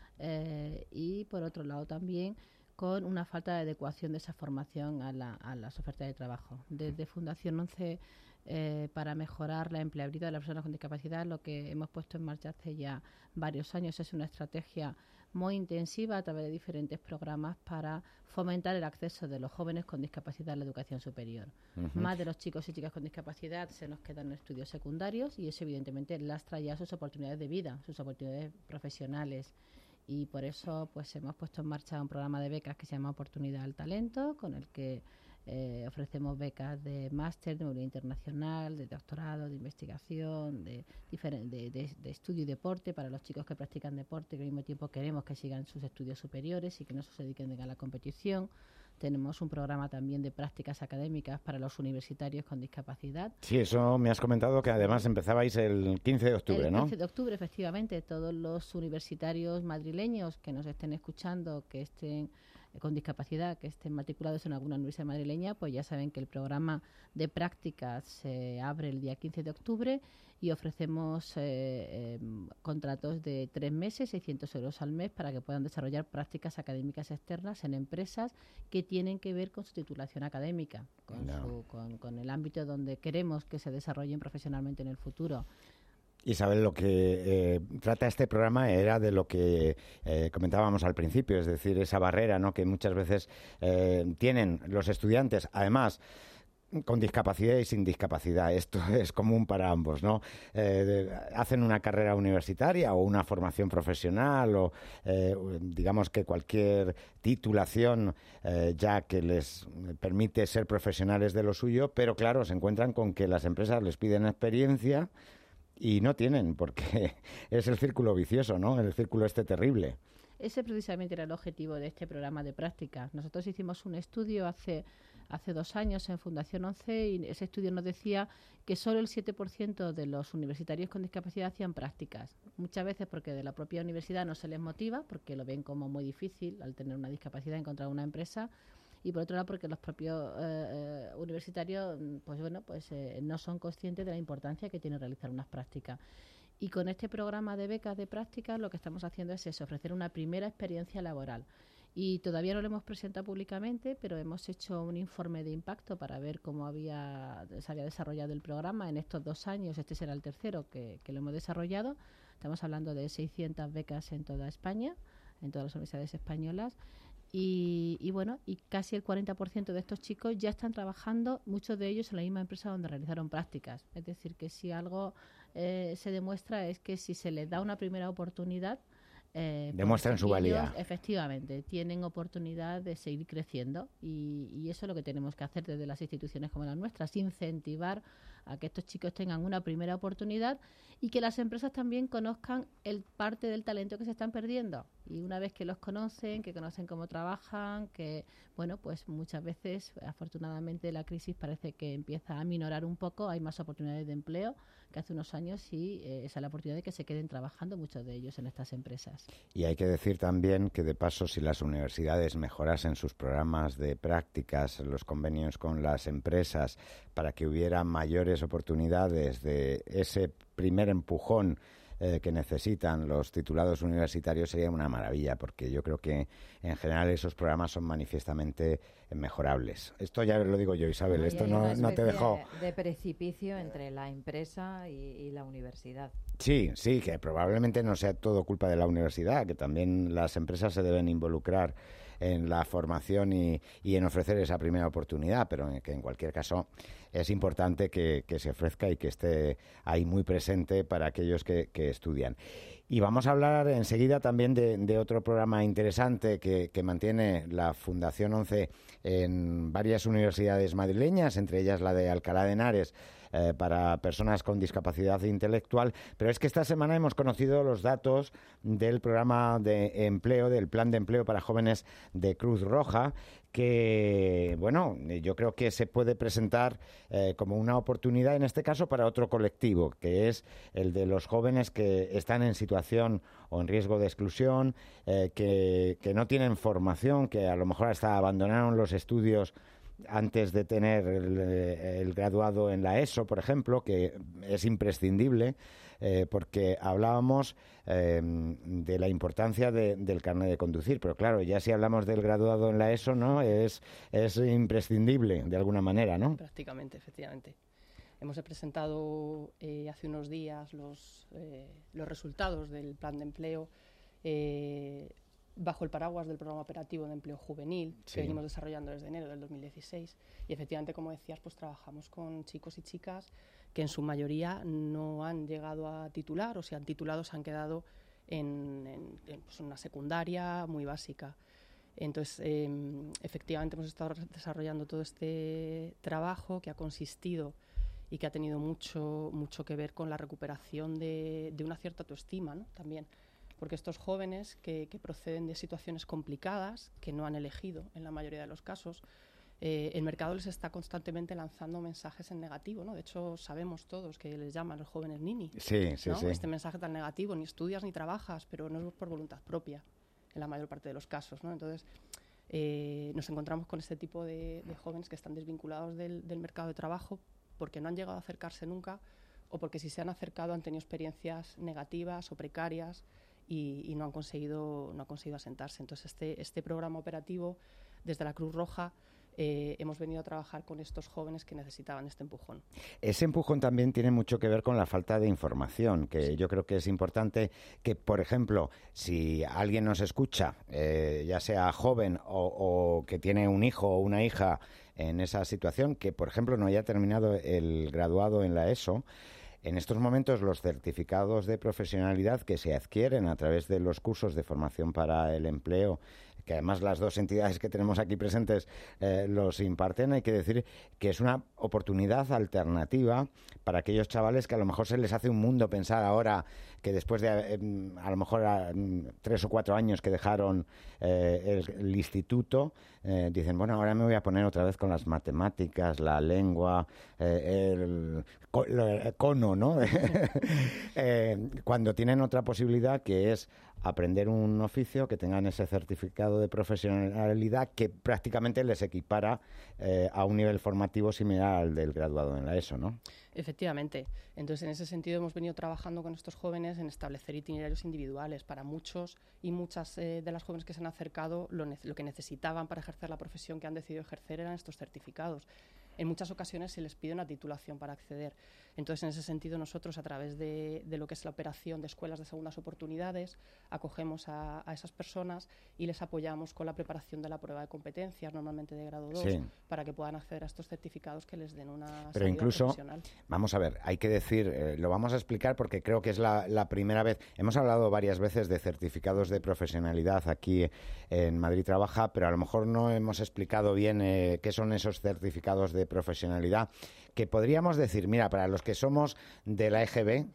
eh, y, por otro lado, también con una falta de adecuación de esa formación a, la, a las ofertas de trabajo. Desde Fundación once, eh, para mejorar la empleabilidad de las personas con discapacidad, lo que hemos puesto en marcha hace ya varios años es una estrategia muy intensiva a través de diferentes programas para fomentar el acceso de los jóvenes con discapacidad a la educación superior. Uh-huh. Más de los chicos y chicas con discapacidad se nos quedan en estudios secundarios y eso evidentemente lastra ya sus oportunidades de vida, sus oportunidades profesionales. Y por eso pues hemos puesto en marcha un programa de becas que se llama Oportunidad al Talento, con el que Eh, ofrecemos becas de máster, de movilidad internacional, de doctorado, de investigación, de, de, de, de estudio y deporte para los chicos que practican deporte, que al mismo tiempo queremos que sigan sus estudios superiores y que no se dediquen a la competición. Tenemos un programa también de prácticas académicas para los universitarios con discapacidad. Sí, eso me has comentado que además empezabais el quince de octubre, ¿no? El quince de octubre, efectivamente. Todos los universitarios madrileños que nos estén escuchando, que estén con discapacidad, que estén matriculados en alguna universidad madrileña, pues ya saben que el programa de prácticas se abre el día quince de octubre y ofrecemos eh, eh, contratos de tres meses, seiscientos euros al mes, para que puedan desarrollar prácticas académicas externas en empresas que tienen que ver con su titulación académica, con, no. su, con, con el ámbito donde queremos que se desarrollen profesionalmente en el futuro. Isabel, lo que eh, trata este programa era de lo que eh, comentábamos al principio, es decir, esa barrera, ¿no?, que muchas veces eh, tienen los estudiantes, además con discapacidad y sin discapacidad. Esto es común para ambos, ¿no? Eh, de, hacen una carrera universitaria o una formación profesional o, eh, digamos que cualquier titulación eh, ya que les permite ser profesionales de lo suyo, pero claro, se encuentran con que las empresas les piden experiencia y no tienen, porque es el círculo vicioso, ¿no? El círculo este terrible. Ese precisamente era el objetivo de este programa de prácticas. Nosotros hicimos un estudio hace hace dos años en Fundación once y ese estudio nos decía que solo el siete por ciento de los universitarios con discapacidad hacían prácticas. Muchas veces porque de la propia universidad no se les motiva, porque lo ven como muy difícil al tener una discapacidad encontrar una empresa, y por otro lado porque los propios eh, universitarios pues bueno pues eh, no son conscientes de la importancia que tiene realizar unas prácticas. Y con este programa de becas de prácticas lo que estamos haciendo es eso, ofrecer una primera experiencia laboral. Y todavía no lo hemos presentado públicamente, pero hemos hecho un informe de impacto para ver cómo había, se había desarrollado el programa en estos dos años. Este será el tercero que, que lo hemos desarrollado. Estamos hablando de seiscientas becas en toda España, en todas las universidades españolas. Y, y bueno, y casi el cuarenta por ciento de estos chicos ya están trabajando, muchos de ellos en la misma empresa donde realizaron prácticas. Es decir, que si algo eh, se demuestra es que si se les da una primera oportunidad, Eh, demuestran su valía. Efectivamente, tienen oportunidad de seguir creciendo y, y eso es lo que tenemos que hacer desde las instituciones como las nuestras, incentivar a que estos chicos tengan una primera oportunidad y que las empresas también conozcan el parte del talento que se están perdiendo. Y una vez que los conocen, que conocen cómo trabajan, que, bueno, pues muchas veces, afortunadamente, la crisis parece que empieza a minorar un poco, hay más oportunidades de empleo que hace unos años y eh, esa es la oportunidad de que se queden trabajando muchos de ellos en estas empresas. Y hay que decir también que, de paso, si las universidades mejorasen sus programas de prácticas, los convenios con las empresas, para que hubiera mayores oportunidades de ese primer empujón eh, que necesitan los titulados universitarios, sería una maravilla, porque yo creo que en general esos programas son manifiestamente mejorables. Esto ya lo digo yo, Isabel, no, esto no, no te dejo... De precipicio entre la empresa y, y la universidad. Sí, sí, que probablemente no sea todo culpa de la universidad, que también las empresas se deben involucrar en la formación y, y en ofrecer esa primera oportunidad, pero en, que en cualquier caso es importante que, que se ofrezca y que esté ahí muy presente para aquellos que, que estudian. Y vamos a hablar enseguida también de, de otro programa interesante que, que mantiene la Fundación once en varias universidades madrileñas, entre ellas la de Alcalá de Henares, eh, para personas con discapacidad intelectual. Pero es que esta semana hemos conocido los datos del programa de empleo, del plan de empleo para jóvenes de Cruz Roja, que, bueno, yo creo que se puede presentar eh, como una oportunidad, en este caso, para otro colectivo, que es el de los jóvenes que están en situación o en riesgo de exclusión, eh, que, que no tienen formación, que a lo mejor hasta abandonaron los estudios antes de tener el, el graduado en la ESO, por ejemplo, que es imprescindible, eh, porque hablábamos eh, de la importancia de, del carnet de conducir, pero claro, ya si hablamos del graduado en la ESO, ¿no? Es, es imprescindible de alguna manera, ¿no? Prácticamente, efectivamente. Hemos presentado eh, hace unos días los, eh, los resultados del plan de empleo eh, bajo el paraguas del programa operativo de empleo juvenil, sí, que venimos desarrollando desde enero del dos mil dieciséis. Y efectivamente, como decías, pues trabajamos con chicos y chicas que en su mayoría no han llegado a titular, o si han titulado se han quedado en, en, en pues una secundaria muy básica. Entonces, eh, efectivamente hemos estado desarrollando todo este trabajo que ha consistido y que ha tenido mucho, mucho que ver con la recuperación de, de una cierta autoestima, ¿no? También. porque estos jóvenes que, que proceden de situaciones complicadas, que no han elegido en la mayoría de los casos, eh, el mercado les está constantemente lanzando mensajes en negativo, ¿no? De hecho, sabemos todos que les llaman los jóvenes nini. Sí, sí, ¿no? sí. Este mensaje tan negativo, ni estudias ni trabajas, pero no es por voluntad propia, en la mayor parte de los casos, ¿no? Entonces, eh, nos encontramos con este tipo de, de jóvenes que están desvinculados del, del mercado de trabajo porque no han llegado a acercarse nunca, o porque si se han acercado han tenido experiencias negativas o precarias y, y no han conseguido no han conseguido asentarse. Entonces este, este programa operativo desde la Cruz Roja eh, hemos venido a trabajar con estos jóvenes que necesitaban este empujón. Ese empujón también tiene mucho que ver con la falta de información, que sí. Yo creo que es importante que, por ejemplo, si alguien nos escucha, eh, ya sea joven o, o que tiene un hijo o una hija en esa situación, que por ejemplo no haya terminado el graduado en la ESO, en estos momentos los certificados de profesionalidad que se adquieren a través de los cursos de formación para el empleo, que además las dos entidades que tenemos aquí presentes eh, los imparten, hay que decir que es una oportunidad alternativa para aquellos chavales que a lo mejor se les hace un mundo pensar ahora que después de eh, a lo mejor a, tres o cuatro años que dejaron eh, el, el instituto, eh, dicen, bueno, ahora me voy a poner otra vez con las matemáticas, la lengua, eh, el, el cono, ¿no? eh, cuando tienen otra posibilidad que es aprender un oficio, que tengan ese certificado de profesionalidad que prácticamente les equipara eh, a un nivel formativo similar al del graduado en la ESO, ¿no? Efectivamente. Entonces, en ese sentido, hemos venido trabajando con estos jóvenes en establecer itinerarios individuales. Para muchos y muchas eh, de las jóvenes que se han acercado, lo, ne- lo que necesitaban para ejercer la profesión que han decidido ejercer eran estos certificados. En muchas ocasiones se les pide una titulación para acceder. Entonces, en ese sentido, nosotros, a través de, de lo que es la operación de escuelas de segundas oportunidades, acogemos a, a esas personas y les apoyamos con la preparación de la prueba de competencias, normalmente de grado dos, sí. para que puedan acceder a estos certificados que les den una Pero salida incluso, profesional. Vamos a ver, hay que decir, eh, lo vamos a explicar porque creo que es la, la primera vez. Hemos hablado varias veces de certificados de profesionalidad aquí en Madrid Trabaja, pero a lo mejor no hemos explicado bien eh, qué son esos certificados de profesionalidad, que podríamos decir, mira, para los que somos de la E G B,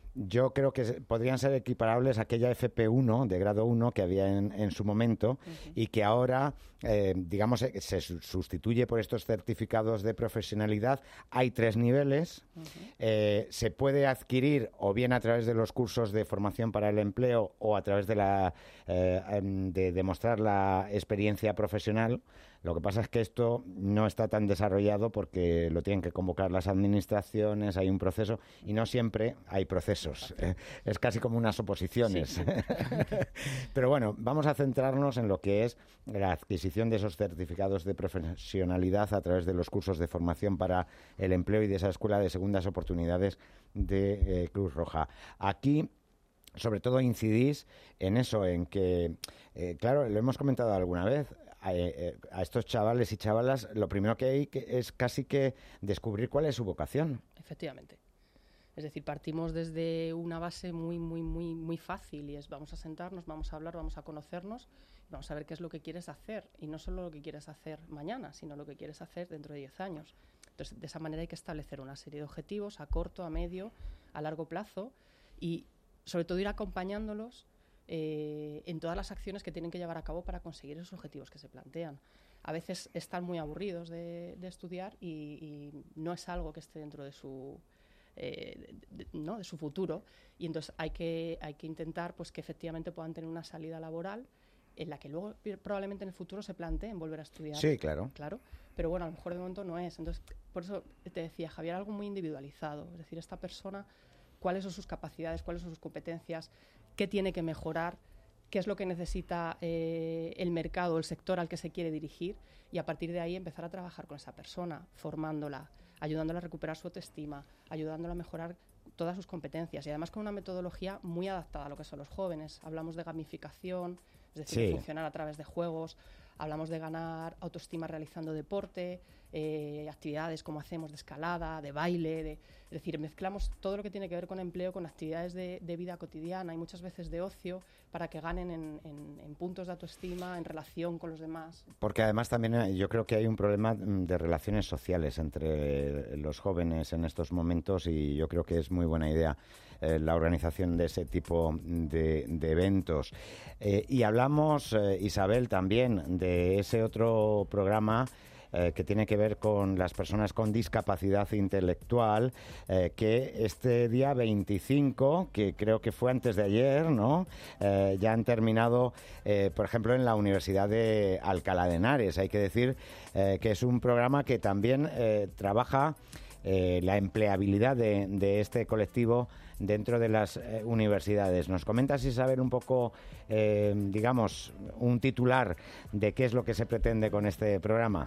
yo creo que podrían ser equiparables a aquella F P uno de grado uno que había en, en su momento uh-huh. y que ahora, eh, digamos, se sustituye por estos certificados de profesionalidad. Hay tres niveles. Uh-huh. Eh, se puede adquirir o bien a través de los cursos de formación para el empleo o a través de, la, eh, de demostrar la experiencia profesional. Lo que pasa es que esto no está tan desarrollado porque lo tienen que convocar las administraciones, hay un proceso y no siempre hay procesos. Eh, es casi como unas oposiciones. Sí, sí. Pero bueno, vamos a centrarnos en lo que es la adquisición de esos certificados de profesionalidad a través de los cursos de formación para el empleo y de esa escuela de segundas oportunidades de eh, Cruz Roja. Aquí, sobre todo, incidís en eso, en que, eh, claro, lo hemos comentado alguna vez, A, a estos chavales y chavalas lo primero que hay que es casi que descubrir cuál es su vocación. Efectivamente. Es decir, partimos desde una base muy, muy, muy, muy fácil y es vamos a sentarnos, vamos a hablar, vamos a conocernos, vamos a ver qué es lo que quieres hacer y no solo lo que quieres hacer mañana, sino lo que quieres hacer dentro de diez años. Entonces, de esa manera hay que establecer una serie de objetivos a corto, a medio, a largo plazo y sobre todo ir acompañándolos Eh, en todas las acciones que tienen que llevar a cabo para conseguir esos objetivos que se plantean. A veces están muy aburridos de, de estudiar y, y no es algo que esté dentro de su, eh, de, de, ¿no? de su futuro y entonces hay que, hay que intentar pues, que efectivamente puedan tener una salida laboral en la que luego probablemente en el futuro se planteen volver a estudiar. Sí, claro. Claro, pero bueno, a lo mejor de momento no es. Entonces, por eso te decía, Javier, algo muy individualizado. Es decir, esta persona, cuáles son sus capacidades, cuáles son sus competencias, qué tiene que mejorar, qué es lo que necesita eh, el mercado, el sector al que se quiere dirigir y a partir de ahí empezar a trabajar con esa persona, formándola, ayudándola a recuperar su autoestima, ayudándola a mejorar todas sus competencias y además con una metodología muy adaptada a lo que son los jóvenes. Hablamos de gamificación, es decir, sí. de funcionar a través de juegos, hablamos de ganar autoestima realizando deporte, eh, actividades como hacemos de escalada, de baile, de, es decir, mezclamos todo lo que tiene que ver con empleo con actividades de, de vida cotidiana y muchas veces de ocio para que ganen en, en, en puntos de autoestima, en relación con los demás. Porque además también yo creo que hay un problema de relaciones sociales entre los jóvenes en estos momentos y yo creo que es muy buena idea eh, la organización de ese tipo de, de eventos. Eh, y hablamos, eh, Isabel, también de ese otro programa Eh, que tiene que ver con las personas con discapacidad intelectual, eh, que este día veinticinco, que creo que fue antes de ayer, ¿no? Eh, ya han terminado, eh, por ejemplo, en la Universidad de Alcalá de Henares. Hay que decir eh, que es un programa que también eh, trabaja eh, la empleabilidad de, de este colectivo dentro de las eh, universidades. ¿Nos comentas, Isabel, un poco, eh, digamos, un titular de qué es lo que se pretende con este programa?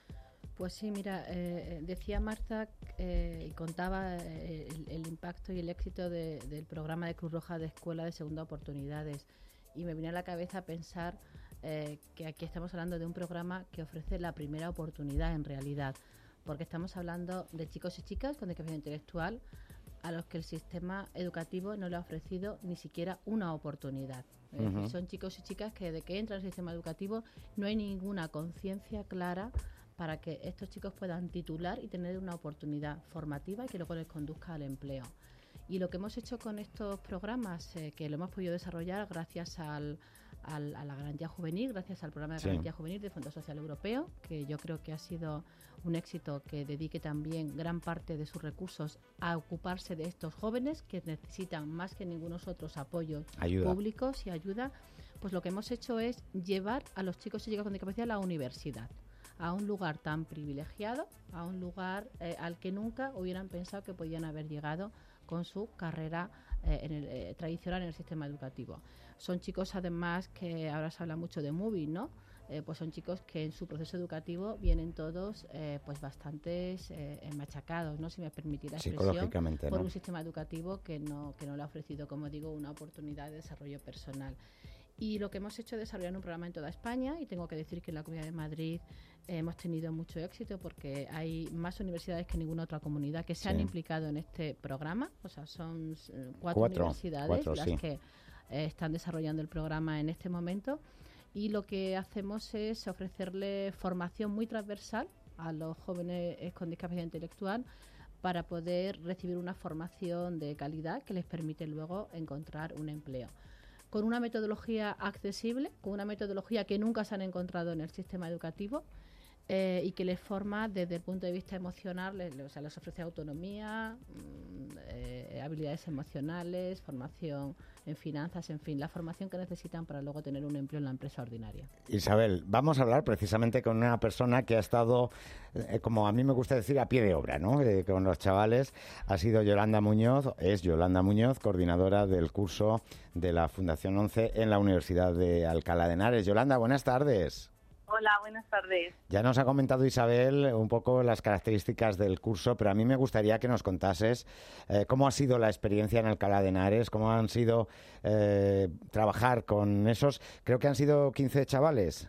Pues sí, mira, eh, decía Marta eh, y contaba eh, el, el impacto y el éxito de, del programa de Cruz Roja de Escuela de Segunda Oportunidades, y me vino a la cabeza pensar eh, que aquí estamos hablando de un programa que ofrece la primera oportunidad en realidad, porque estamos hablando de chicos y chicas con discapacidad intelectual a los que el sistema educativo no le ha ofrecido ni siquiera una oportunidad. Es decir, uh-huh. Son chicos y chicas que desde que entran al sistema educativo no hay ninguna conciencia clara para que estos chicos puedan titular y tener una oportunidad formativa y que luego les conduzca al empleo. Y lo que hemos hecho con estos programas, eh, que lo hemos podido desarrollar gracias al, al, a la garantía juvenil, gracias al programa de sí. garantía juvenil del Fondo Social Europeo, que yo creo que ha sido un éxito, que dedique también gran parte de sus recursos a ocuparse de estos jóvenes que necesitan más que ningunos otros apoyos ayuda. públicos y ayuda. Pues lo que hemos hecho es llevar a los chicos y chicas con discapacidad a la universidad, a un lugar tan privilegiado, a un lugar eh, al que nunca hubieran pensado que podían haber llegado con su carrera eh, en el, eh, tradicional en el sistema educativo. Son chicos, además, que ahora se habla mucho de moving, ¿no? Eh, pues son chicos que en su proceso educativo vienen todos eh, pues bastantes eh, machacados, ¿no? Si me permitís la expresión, por ¿no? un sistema educativo que no, que no le ha ofrecido, como digo, una oportunidad de desarrollo personal. Y lo que hemos hecho es desarrollar un programa en toda España, y tengo que decir que en la Comunidad de Madrid eh, hemos tenido mucho éxito porque hay más universidades que ninguna otra comunidad que se sí. han implicado en este programa. O sea, son eh, cuatro, cuatro universidades cuatro, las sí. que eh, están desarrollando el programa en este momento, y lo que hacemos es ofrecerle formación muy transversal a los jóvenes con discapacidad intelectual para poder recibir una formación de calidad que les permite luego encontrar un empleo, con una metodología accesible, con una metodología que nunca se han encontrado en el sistema educativo eh, y que les forma desde el punto de vista emocional, les, o sea, les ofrece autonomía, mmm, eh, habilidades emocionales, formación en finanzas, en fin, la formación que necesitan para luego tener un empleo en la empresa ordinaria. Isabel, vamos a hablar precisamente con una persona que ha estado, eh, como a mí me gusta decir, a pie de obra, ¿no? Eh, con los chavales. Ha sido Yolanda Muñoz, es Yolanda Muñoz, coordinadora del curso de la Fundación once en la Universidad de Alcalá de Henares. Yolanda, buenas tardes. Hola, buenas tardes. Ya nos ha comentado Isabel un poco las características del curso, pero a mí me gustaría que nos contases eh, cómo ha sido la experiencia en Alcalá de Henares, cómo han sido eh, trabajar con esos, creo que han sido quince chavales.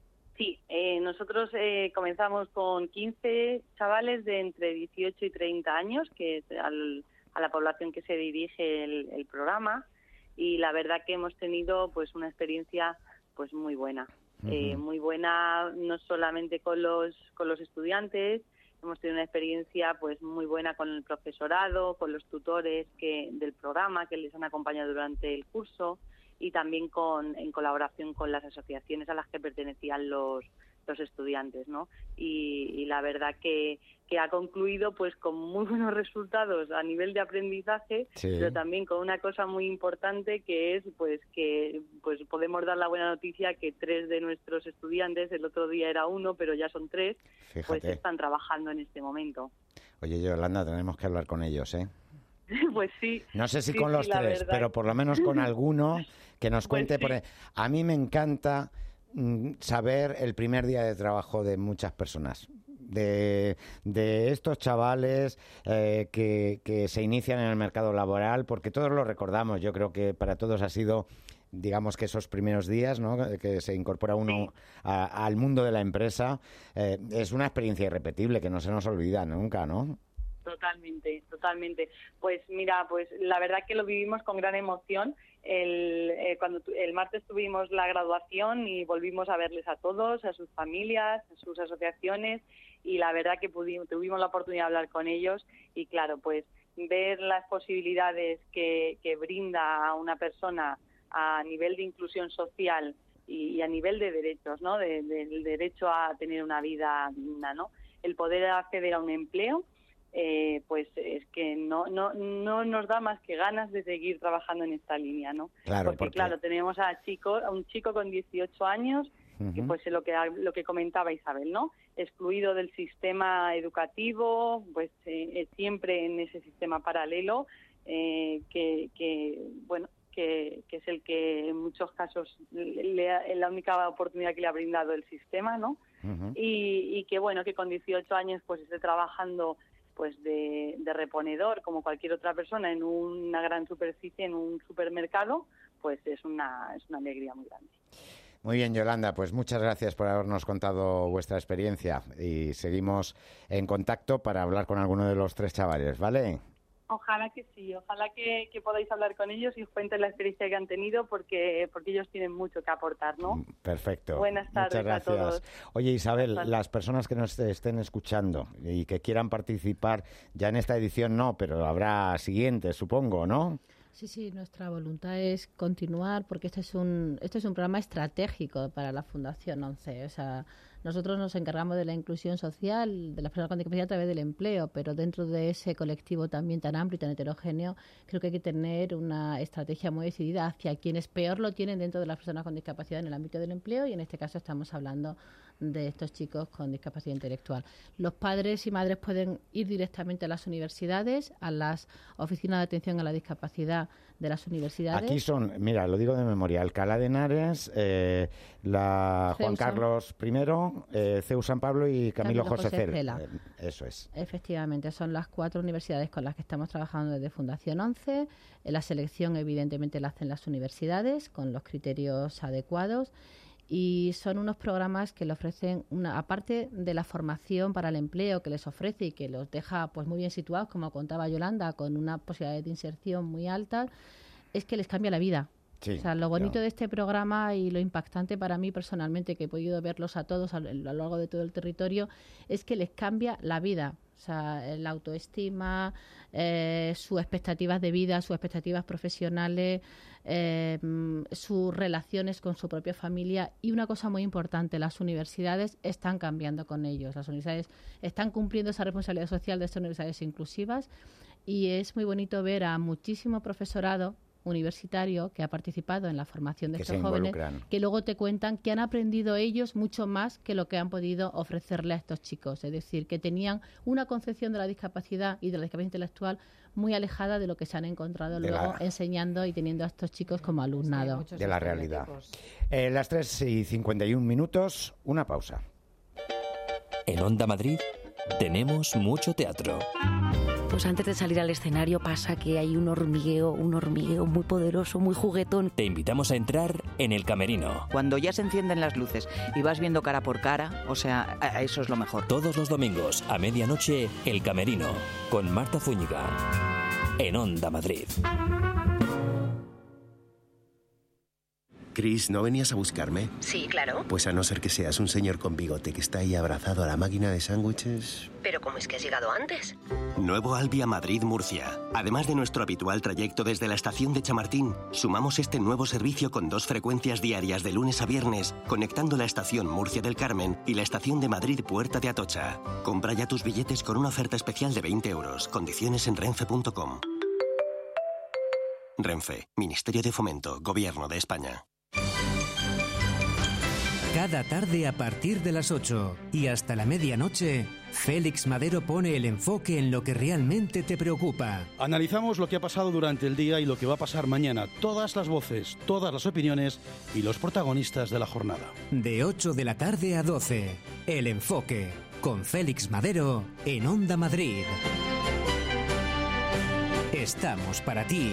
Sí, eh, nosotros eh, comenzamos con quince chavales de entre dieciocho y treinta años, que es al, a la población que se dirige el, el programa, y la verdad que hemos tenido pues una experiencia pues muy buena. Uh-huh. Eh, muy buena no solamente con los con los estudiantes, hemos tenido una experiencia pues muy buena con el profesorado, con los tutores que del programa que les han acompañado durante el curso, y también con en colaboración con las asociaciones a las que pertenecían los los estudiantes, ¿no? Y, y la verdad que, que ha concluido pues con muy buenos resultados a nivel de aprendizaje, sí. pero también con una cosa muy importante, que es pues que pues podemos dar la buena noticia que tres de nuestros estudiantes, el otro día era uno, pero ya son tres, Fíjate. pues están trabajando en este momento. Oye, Yolanda, tenemos que hablar con ellos, ¿eh? Pues sí. No sé si sí, con los sí, tres, verdad. pero por lo menos con alguno que nos cuente. Pues sí. por... A mí me encanta mm, saber el primer día de trabajo de muchas personas. De, de estos chavales eh, que, que se inician en el mercado laboral, porque todos lo recordamos. Yo creo que para todos ha sido, digamos, que esos primeros días, ¿no?, que se incorpora uno a, al mundo de la empresa, eh, es una experiencia irrepetible que no se nos olvida nunca, ¿no? Totalmente, totalmente. Pues mira, pues la verdad que lo vivimos con gran emoción. el, eh, cuando tu, el martes tuvimos la graduación y volvimos a verles a todos, a sus familias, a sus asociaciones, y la verdad que pudimos, tuvimos la oportunidad de hablar con ellos y claro, pues ver las posibilidades que, que brinda a una persona a nivel de inclusión social y, y a nivel de derechos, ¿no? De, de, del derecho a tener una vida digna, ¿no? El poder acceder a un empleo, eh, pues es que no, no, no nos da más que ganas de seguir trabajando en esta línea, ¿no? Claro, porque, porque claro, tenemos a, chico, a un chico con dieciocho años, uh-huh. que pues lo que, lo que comentaba Isabel, ¿no? Excluido del sistema educativo, pues eh, siempre en ese sistema paralelo, eh, que, que, bueno, que, que es el que en muchos casos es la única oportunidad que le ha brindado el sistema, ¿no? Uh-huh. Y, y que, bueno, que con dieciocho años pues esté trabajando pues de, de reponedor como cualquier otra persona en una gran superficie, en un supermercado, pues es una, es una alegría muy grande. Muy bien, Yolanda, pues muchas gracias por habernos contado vuestra experiencia y seguimos en contacto para hablar con alguno de los tres chavales, ¿vale? Ojalá que sí, ojalá que, que podáis hablar con ellos y os cuenten la experiencia que han tenido porque porque ellos tienen mucho que aportar, ¿no? Perfecto. Buenas tardes Muchas gracias. a todos. Oye, Isabel, las personas que nos estén escuchando y que quieran participar ya en esta edición no, pero habrá siguientes, supongo, ¿no? Sí, sí, nuestra voluntad es continuar porque este es un este es un programa estratégico para la Fundación ONCE. O sea, nosotros nos encargamos de la inclusión social de las personas con discapacidad a través del empleo, pero dentro de ese colectivo también tan amplio y tan heterogéneo, creo que hay que tener una estrategia muy decidida hacia quienes peor lo tienen dentro de las personas con discapacidad en el ámbito del empleo, y en este caso estamos hablando de estos chicos con discapacidad intelectual. Los padres y madres pueden ir directamente a las universidades, a las oficinas de atención a la discapacidad de las universidades. Aquí son, mira, lo digo de memoria, Alcalá de Henares, eh, la Juan Ceusa. Carlos primero, eh, C E U San Pablo y Camilo, Camilo José, José Cela. Cela. Eh, eso es. Efectivamente, son las cuatro universidades con las que estamos trabajando desde Fundación ONCE. Eh, La selección, evidentemente, la hacen las universidades con los criterios adecuados. Y son unos programas que le ofrecen, una, aparte de la formación para el empleo que les ofrece y que los deja pues muy bien situados, como contaba Yolanda, con una posibilidad de inserción muy alta, es que les cambia la vida. Sí, o sea, lo bonito claro. de este programa y lo impactante para mí personalmente, que he podido verlos a todos a lo largo de todo el territorio, es que les cambia la vida. O sea, la autoestima, eh, sus expectativas de vida, sus expectativas profesionales, eh, sus relaciones con su propia familia. Y una cosa muy importante, las universidades están cambiando con ellos. Las universidades están cumpliendo esa responsabilidad social de estas universidades inclusivas, y es muy bonito ver a muchísimo profesorado universitario que ha participado en la formación de Que estos se jóvenes, involucran. que luego te cuentan que han aprendido ellos mucho más que lo que han podido ofrecerle a estos chicos. Es decir, que tenían una concepción de la discapacidad y de la discapacidad intelectual muy alejada de lo que se han encontrado De luego la- enseñando y teniendo a estos chicos como alumnado. De la realidad. Eh, las tres y cincuenta y un minutos, una pausa. En Onda Madrid tenemos mucho teatro. Pues antes de salir al escenario pasa que hay un hormigueo, un hormigueo muy poderoso, muy juguetón. Te invitamos a entrar en el camerino. Cuando ya se encienden las luces y vas viendo cara por cara, o sea, a- a eso es lo mejor. Todos los domingos a medianoche, El Camerino, con Marta Zúñiga, en Onda Madrid. Chris, ¿no venías a buscarme? Sí, claro. Pues a no ser que seas un señor con bigote que está ahí abrazado a la máquina de sándwiches. Pero ¿cómo es que has llegado antes? Nuevo Albia Madrid-Murcia. Además de nuestro habitual trayecto desde la estación de Chamartín, sumamos este nuevo servicio con dos frecuencias diarias de lunes a viernes, conectando la estación Murcia del Carmen y la estación de Madrid Puerta de Atocha. Compra ya tus billetes con una oferta especial de veinte euros. Condiciones en renfe punto com. Renfe, Ministerio de Fomento, Gobierno de España. Cada tarde a partir de las ocho y hasta la medianoche, Félix Madero pone el enfoque en lo que realmente te preocupa. Analizamos lo que ha pasado durante el día y lo que va a pasar mañana. Todas las voces, todas las opiniones y los protagonistas de la jornada. De ocho de la tarde a doce, El Enfoque, con Félix Madero en Onda Madrid. Estamos para ti.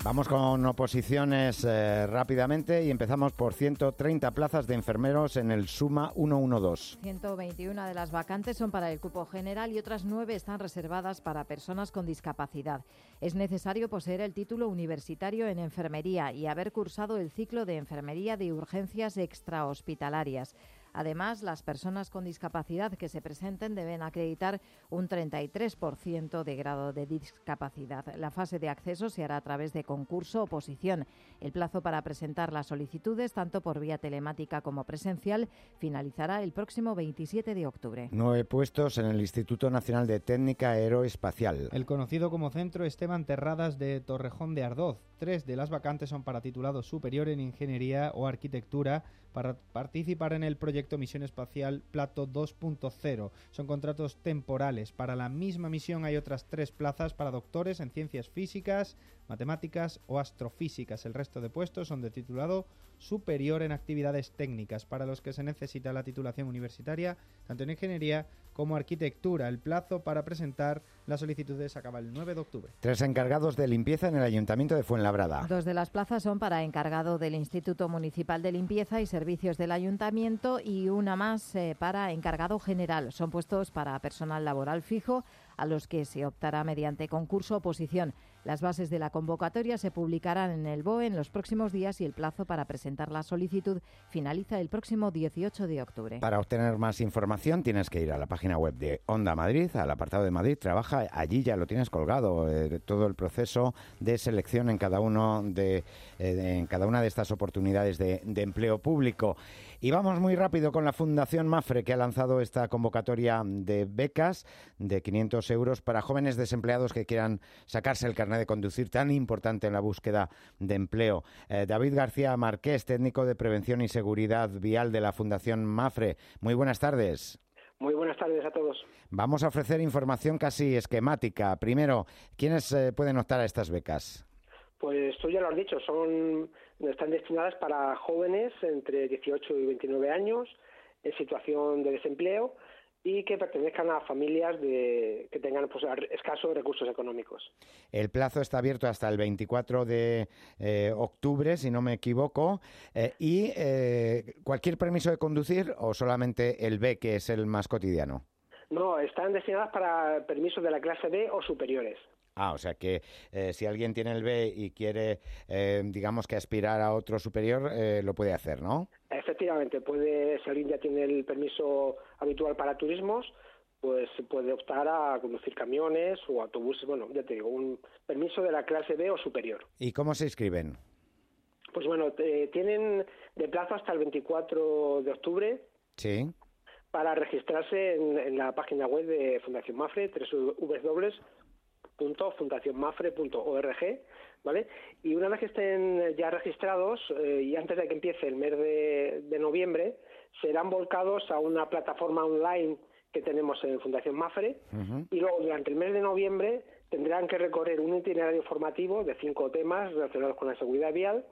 Vamos con oposiciones eh, rápidamente y empezamos por ciento treinta plazas de enfermeros en el SUMA ciento doce. ciento veintiuna de las vacantes son para el cupo general y otras nueve están reservadas para personas con discapacidad. Es necesario poseer el título universitario en enfermería y haber cursado el ciclo de enfermería de urgencias extrahospitalarias. Además, las personas con discapacidad que se presenten deben acreditar un treinta y tres por ciento de grado de discapacidad. La fase de acceso se hará a través de concurso o oposición. El plazo para presentar las solicitudes, tanto por vía telemática como presencial, finalizará el próximo veintisiete de octubre. Nueve puestos en el Instituto Nacional de Técnica Aeroespacial. El conocido como Centro Esteban Terradas de Torrejón de Ardoz. Tres de las vacantes son para titulado superior en Ingeniería o Arquitectura para participar en el proyecto Misión Espacial Plato dos punto cero. Son contratos temporales. Para la misma misión hay otras tres plazas para doctores en ciencias físicas, matemáticas o astrofísicas. El resto de puestos son de titulado superior en actividades técnicas, para los que se necesita la titulación universitaria, tanto en ingeniería como arquitectura. El plazo para presentar las solicitudes acaba el nueve de octubre. Tres encargados de limpieza en el Ayuntamiento de Fuenlabrada. Dos de las plazas son para encargado del Instituto Municipal de Limpieza y Servicios del Ayuntamiento y una más eh, para encargado general. Son puestos para personal laboral fijo, a los que se optará mediante concurso o oposición. Las bases de la convocatoria se publicarán en el B O E en los próximos días y el plazo para presentar la solicitud finaliza el próximo dieciocho de octubre. Para obtener más información tienes que ir a la página web de Onda Madrid, al apartado de Madrid Trabaja. Allí ya lo tienes colgado, eh, todo el proceso de selección en cada uno de, eh, de en cada una de estas oportunidades de, de empleo público. Y vamos muy rápido con la Fundación Mafre, que ha lanzado esta convocatoria de becas de quinientos euros para jóvenes desempleados que quieran sacarse el carnet de conducir, tan importante en la búsqueda de empleo. Eh, David García Marqués, técnico de prevención y seguridad vial de la Fundación Mafre. Muy buenas tardes. Muy buenas tardes a todos. Vamos a ofrecer información casi esquemática. Primero, ¿quiénes eh, pueden optar a estas becas? Pues tú ya lo has dicho, son están destinadas para jóvenes entre dieciocho y veintinueve años en situación de desempleo y que pertenezcan a familias de, que tengan pues, escasos recursos económicos. El plazo está abierto hasta el veinticuatro de octubre, si no me equivoco, eh, y eh, ¿cualquier permiso de conducir o solamente el B, que es el más cotidiano? No, están destinadas para permisos de la clase B o superiores. Ah, o sea que eh, si alguien tiene el B y quiere, eh, digamos que aspirar a otro superior, eh, lo puede hacer, ¿no? Efectivamente, puede, si alguien ya tiene el permiso habitual para turismos, pues puede optar a conducir camiones o autobuses, bueno, ya te digo, un permiso de la clase B o superior. ¿Y cómo se inscriben? Pues bueno, te, tienen de plazo hasta el veinticuatro de octubre. Sí. Para registrarse en, en la página web de Fundación Mafre, doble u doble u doble u punto fundación mafre punto org, ¿vale? Y una vez que estén ya registrados eh, y antes de que empiece el mes de, de noviembre, serán volcados a una plataforma online que tenemos en Fundación Mafre. Uh-huh. Y luego durante el mes de noviembre tendrán que recorrer un itinerario formativo de cinco temas relacionados con la seguridad vial.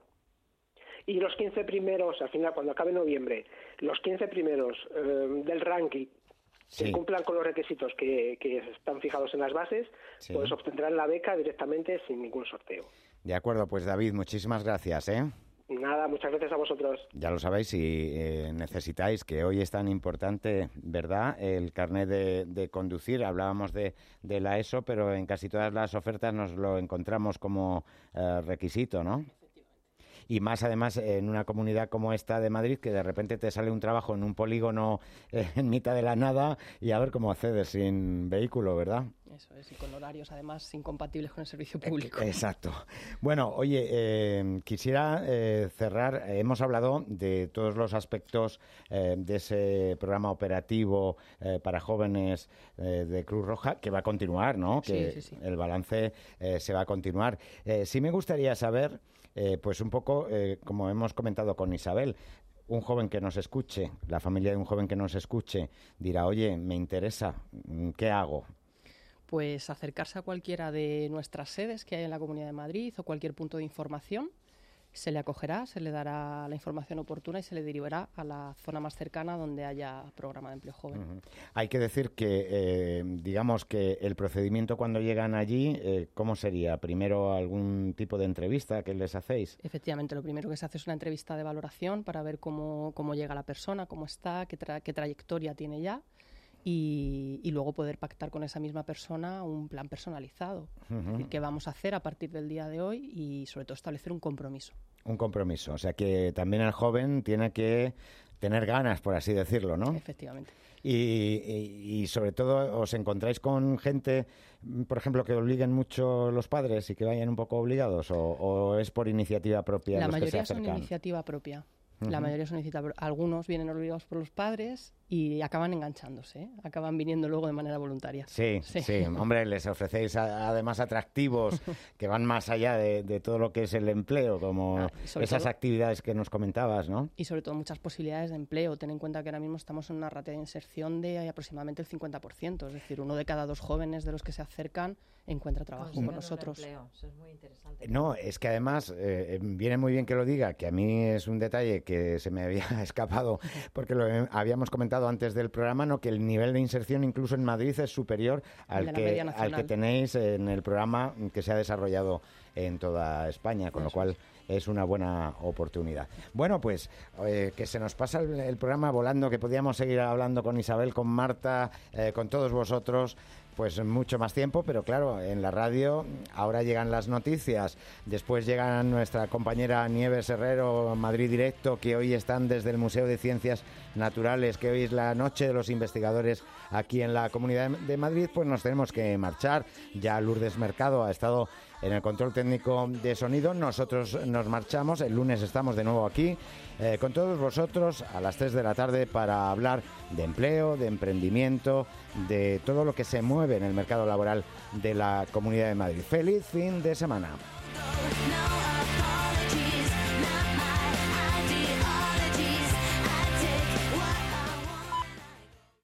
Y los quince primeros, al final, cuando acabe noviembre, los quince primeros eh, del ranking sí. que cumplan con los requisitos que, que están fijados en las bases, sí. pues obtendrán la beca directamente sin ningún sorteo. De acuerdo, pues David, muchísimas gracias, ¿eh? Nada, muchas gracias a vosotros. Ya lo sabéis, si eh, necesitáis, que hoy es tan importante, ¿verdad?, el carnet de, de conducir. Hablábamos de, de la ESO, pero en casi todas las ofertas nos lo encontramos como eh, requisito, ¿no? Y más además en una comunidad como esta de Madrid, que de repente te sale un trabajo en un polígono eh, en mitad de la nada y a ver cómo accedes sin vehículo, ¿verdad? Eso es, y con horarios además incompatibles con el servicio público. Exacto. Bueno, oye, eh, quisiera eh, cerrar. Hemos hablado de todos los aspectos eh, de ese programa operativo eh, para jóvenes eh, de Cruz Roja, que va a continuar, ¿no? Sí, que sí, sí. El balance eh, se va a continuar. Eh, sí me gustaría saber, eh, pues un poco, eh, como hemos comentado con Isabel, un joven que nos escuche, la familia de un joven que nos escuche, dirá, oye, me interesa, ¿qué hago? Pues acercarse a cualquiera de nuestras sedes que hay en la Comunidad de Madrid o cualquier punto de información se le acogerá, se le dará la información oportuna y se le derivará a la zona más cercana donde haya programa de empleo joven. Uh-huh. Hay que decir que, eh, digamos que el procedimiento cuando llegan allí, eh, ¿cómo sería? ¿Primero algún tipo de entrevista que les hacéis? Efectivamente, lo primero que se hace es una entrevista de valoración para ver cómo, cómo llega la persona, cómo está, qué, tra- qué trayectoria tiene ya. Y, y luego poder pactar con esa misma persona un plan personalizado. Uh-huh. Es decir, qué vamos a hacer a partir del día de hoy y sobre todo establecer un compromiso. Un compromiso, o sea que también el joven tiene que tener ganas, por así decirlo, ¿no? Efectivamente. Y, y, y sobre todo, ¿os encontráis con gente, por ejemplo, que obliguen mucho los padres y que vayan un poco obligados? ¿O, o es por iniciativa propia La los que se mayoría son acercan? iniciativa propia. Uh-huh. La mayoría son iniciativa. Algunos vienen obligados por los padres y acaban enganchándose, ¿eh? Acaban viniendo luego de manera voluntaria. Sí, sí, sí. Hombre, les ofrecéis a, además atractivos que van más allá de, de todo lo que es el empleo, como ah, esas todo, actividades que nos comentabas, ¿no? Y sobre todo muchas posibilidades de empleo. Ten en cuenta que ahora mismo estamos en una ratio de inserción de aproximadamente el cincuenta por ciento, es decir, uno de cada dos jóvenes de los que se acercan encuentra trabajo con nosotros. Eso es muy interesante. No, es que además eh, viene muy bien que lo diga, que a mí es un detalle que se me había escapado, porque lo habíamos comentado antes del programa, ¿no? Que el nivel de inserción incluso en Madrid es superior al que, al que tenéis en el programa que se ha desarrollado en toda España, con lo cual es una buena oportunidad. Bueno, pues eh, que se nos pasa el, el programa volando, que podíamos seguir hablando con Isabel, con Marta, eh, con todos vosotros, pues mucho más tiempo, pero claro, en la radio ahora llegan las noticias, después llega nuestra compañera Nieves Herrero, Madrid Directo, que hoy están desde el Museo de Ciencias Naturales, que hoy es la noche de los investigadores aquí en la Comunidad de Madrid, pues nos tenemos que marchar. Ya Lourdes Mercado ha estado en el control técnico de sonido, nosotros nos marchamos, el lunes estamos de nuevo aquí eh, con todos vosotros a las tres de la tarde para hablar de empleo, de emprendimiento, de todo lo que se mueve en el mercado laboral de la Comunidad de Madrid. ¡Feliz fin de semana!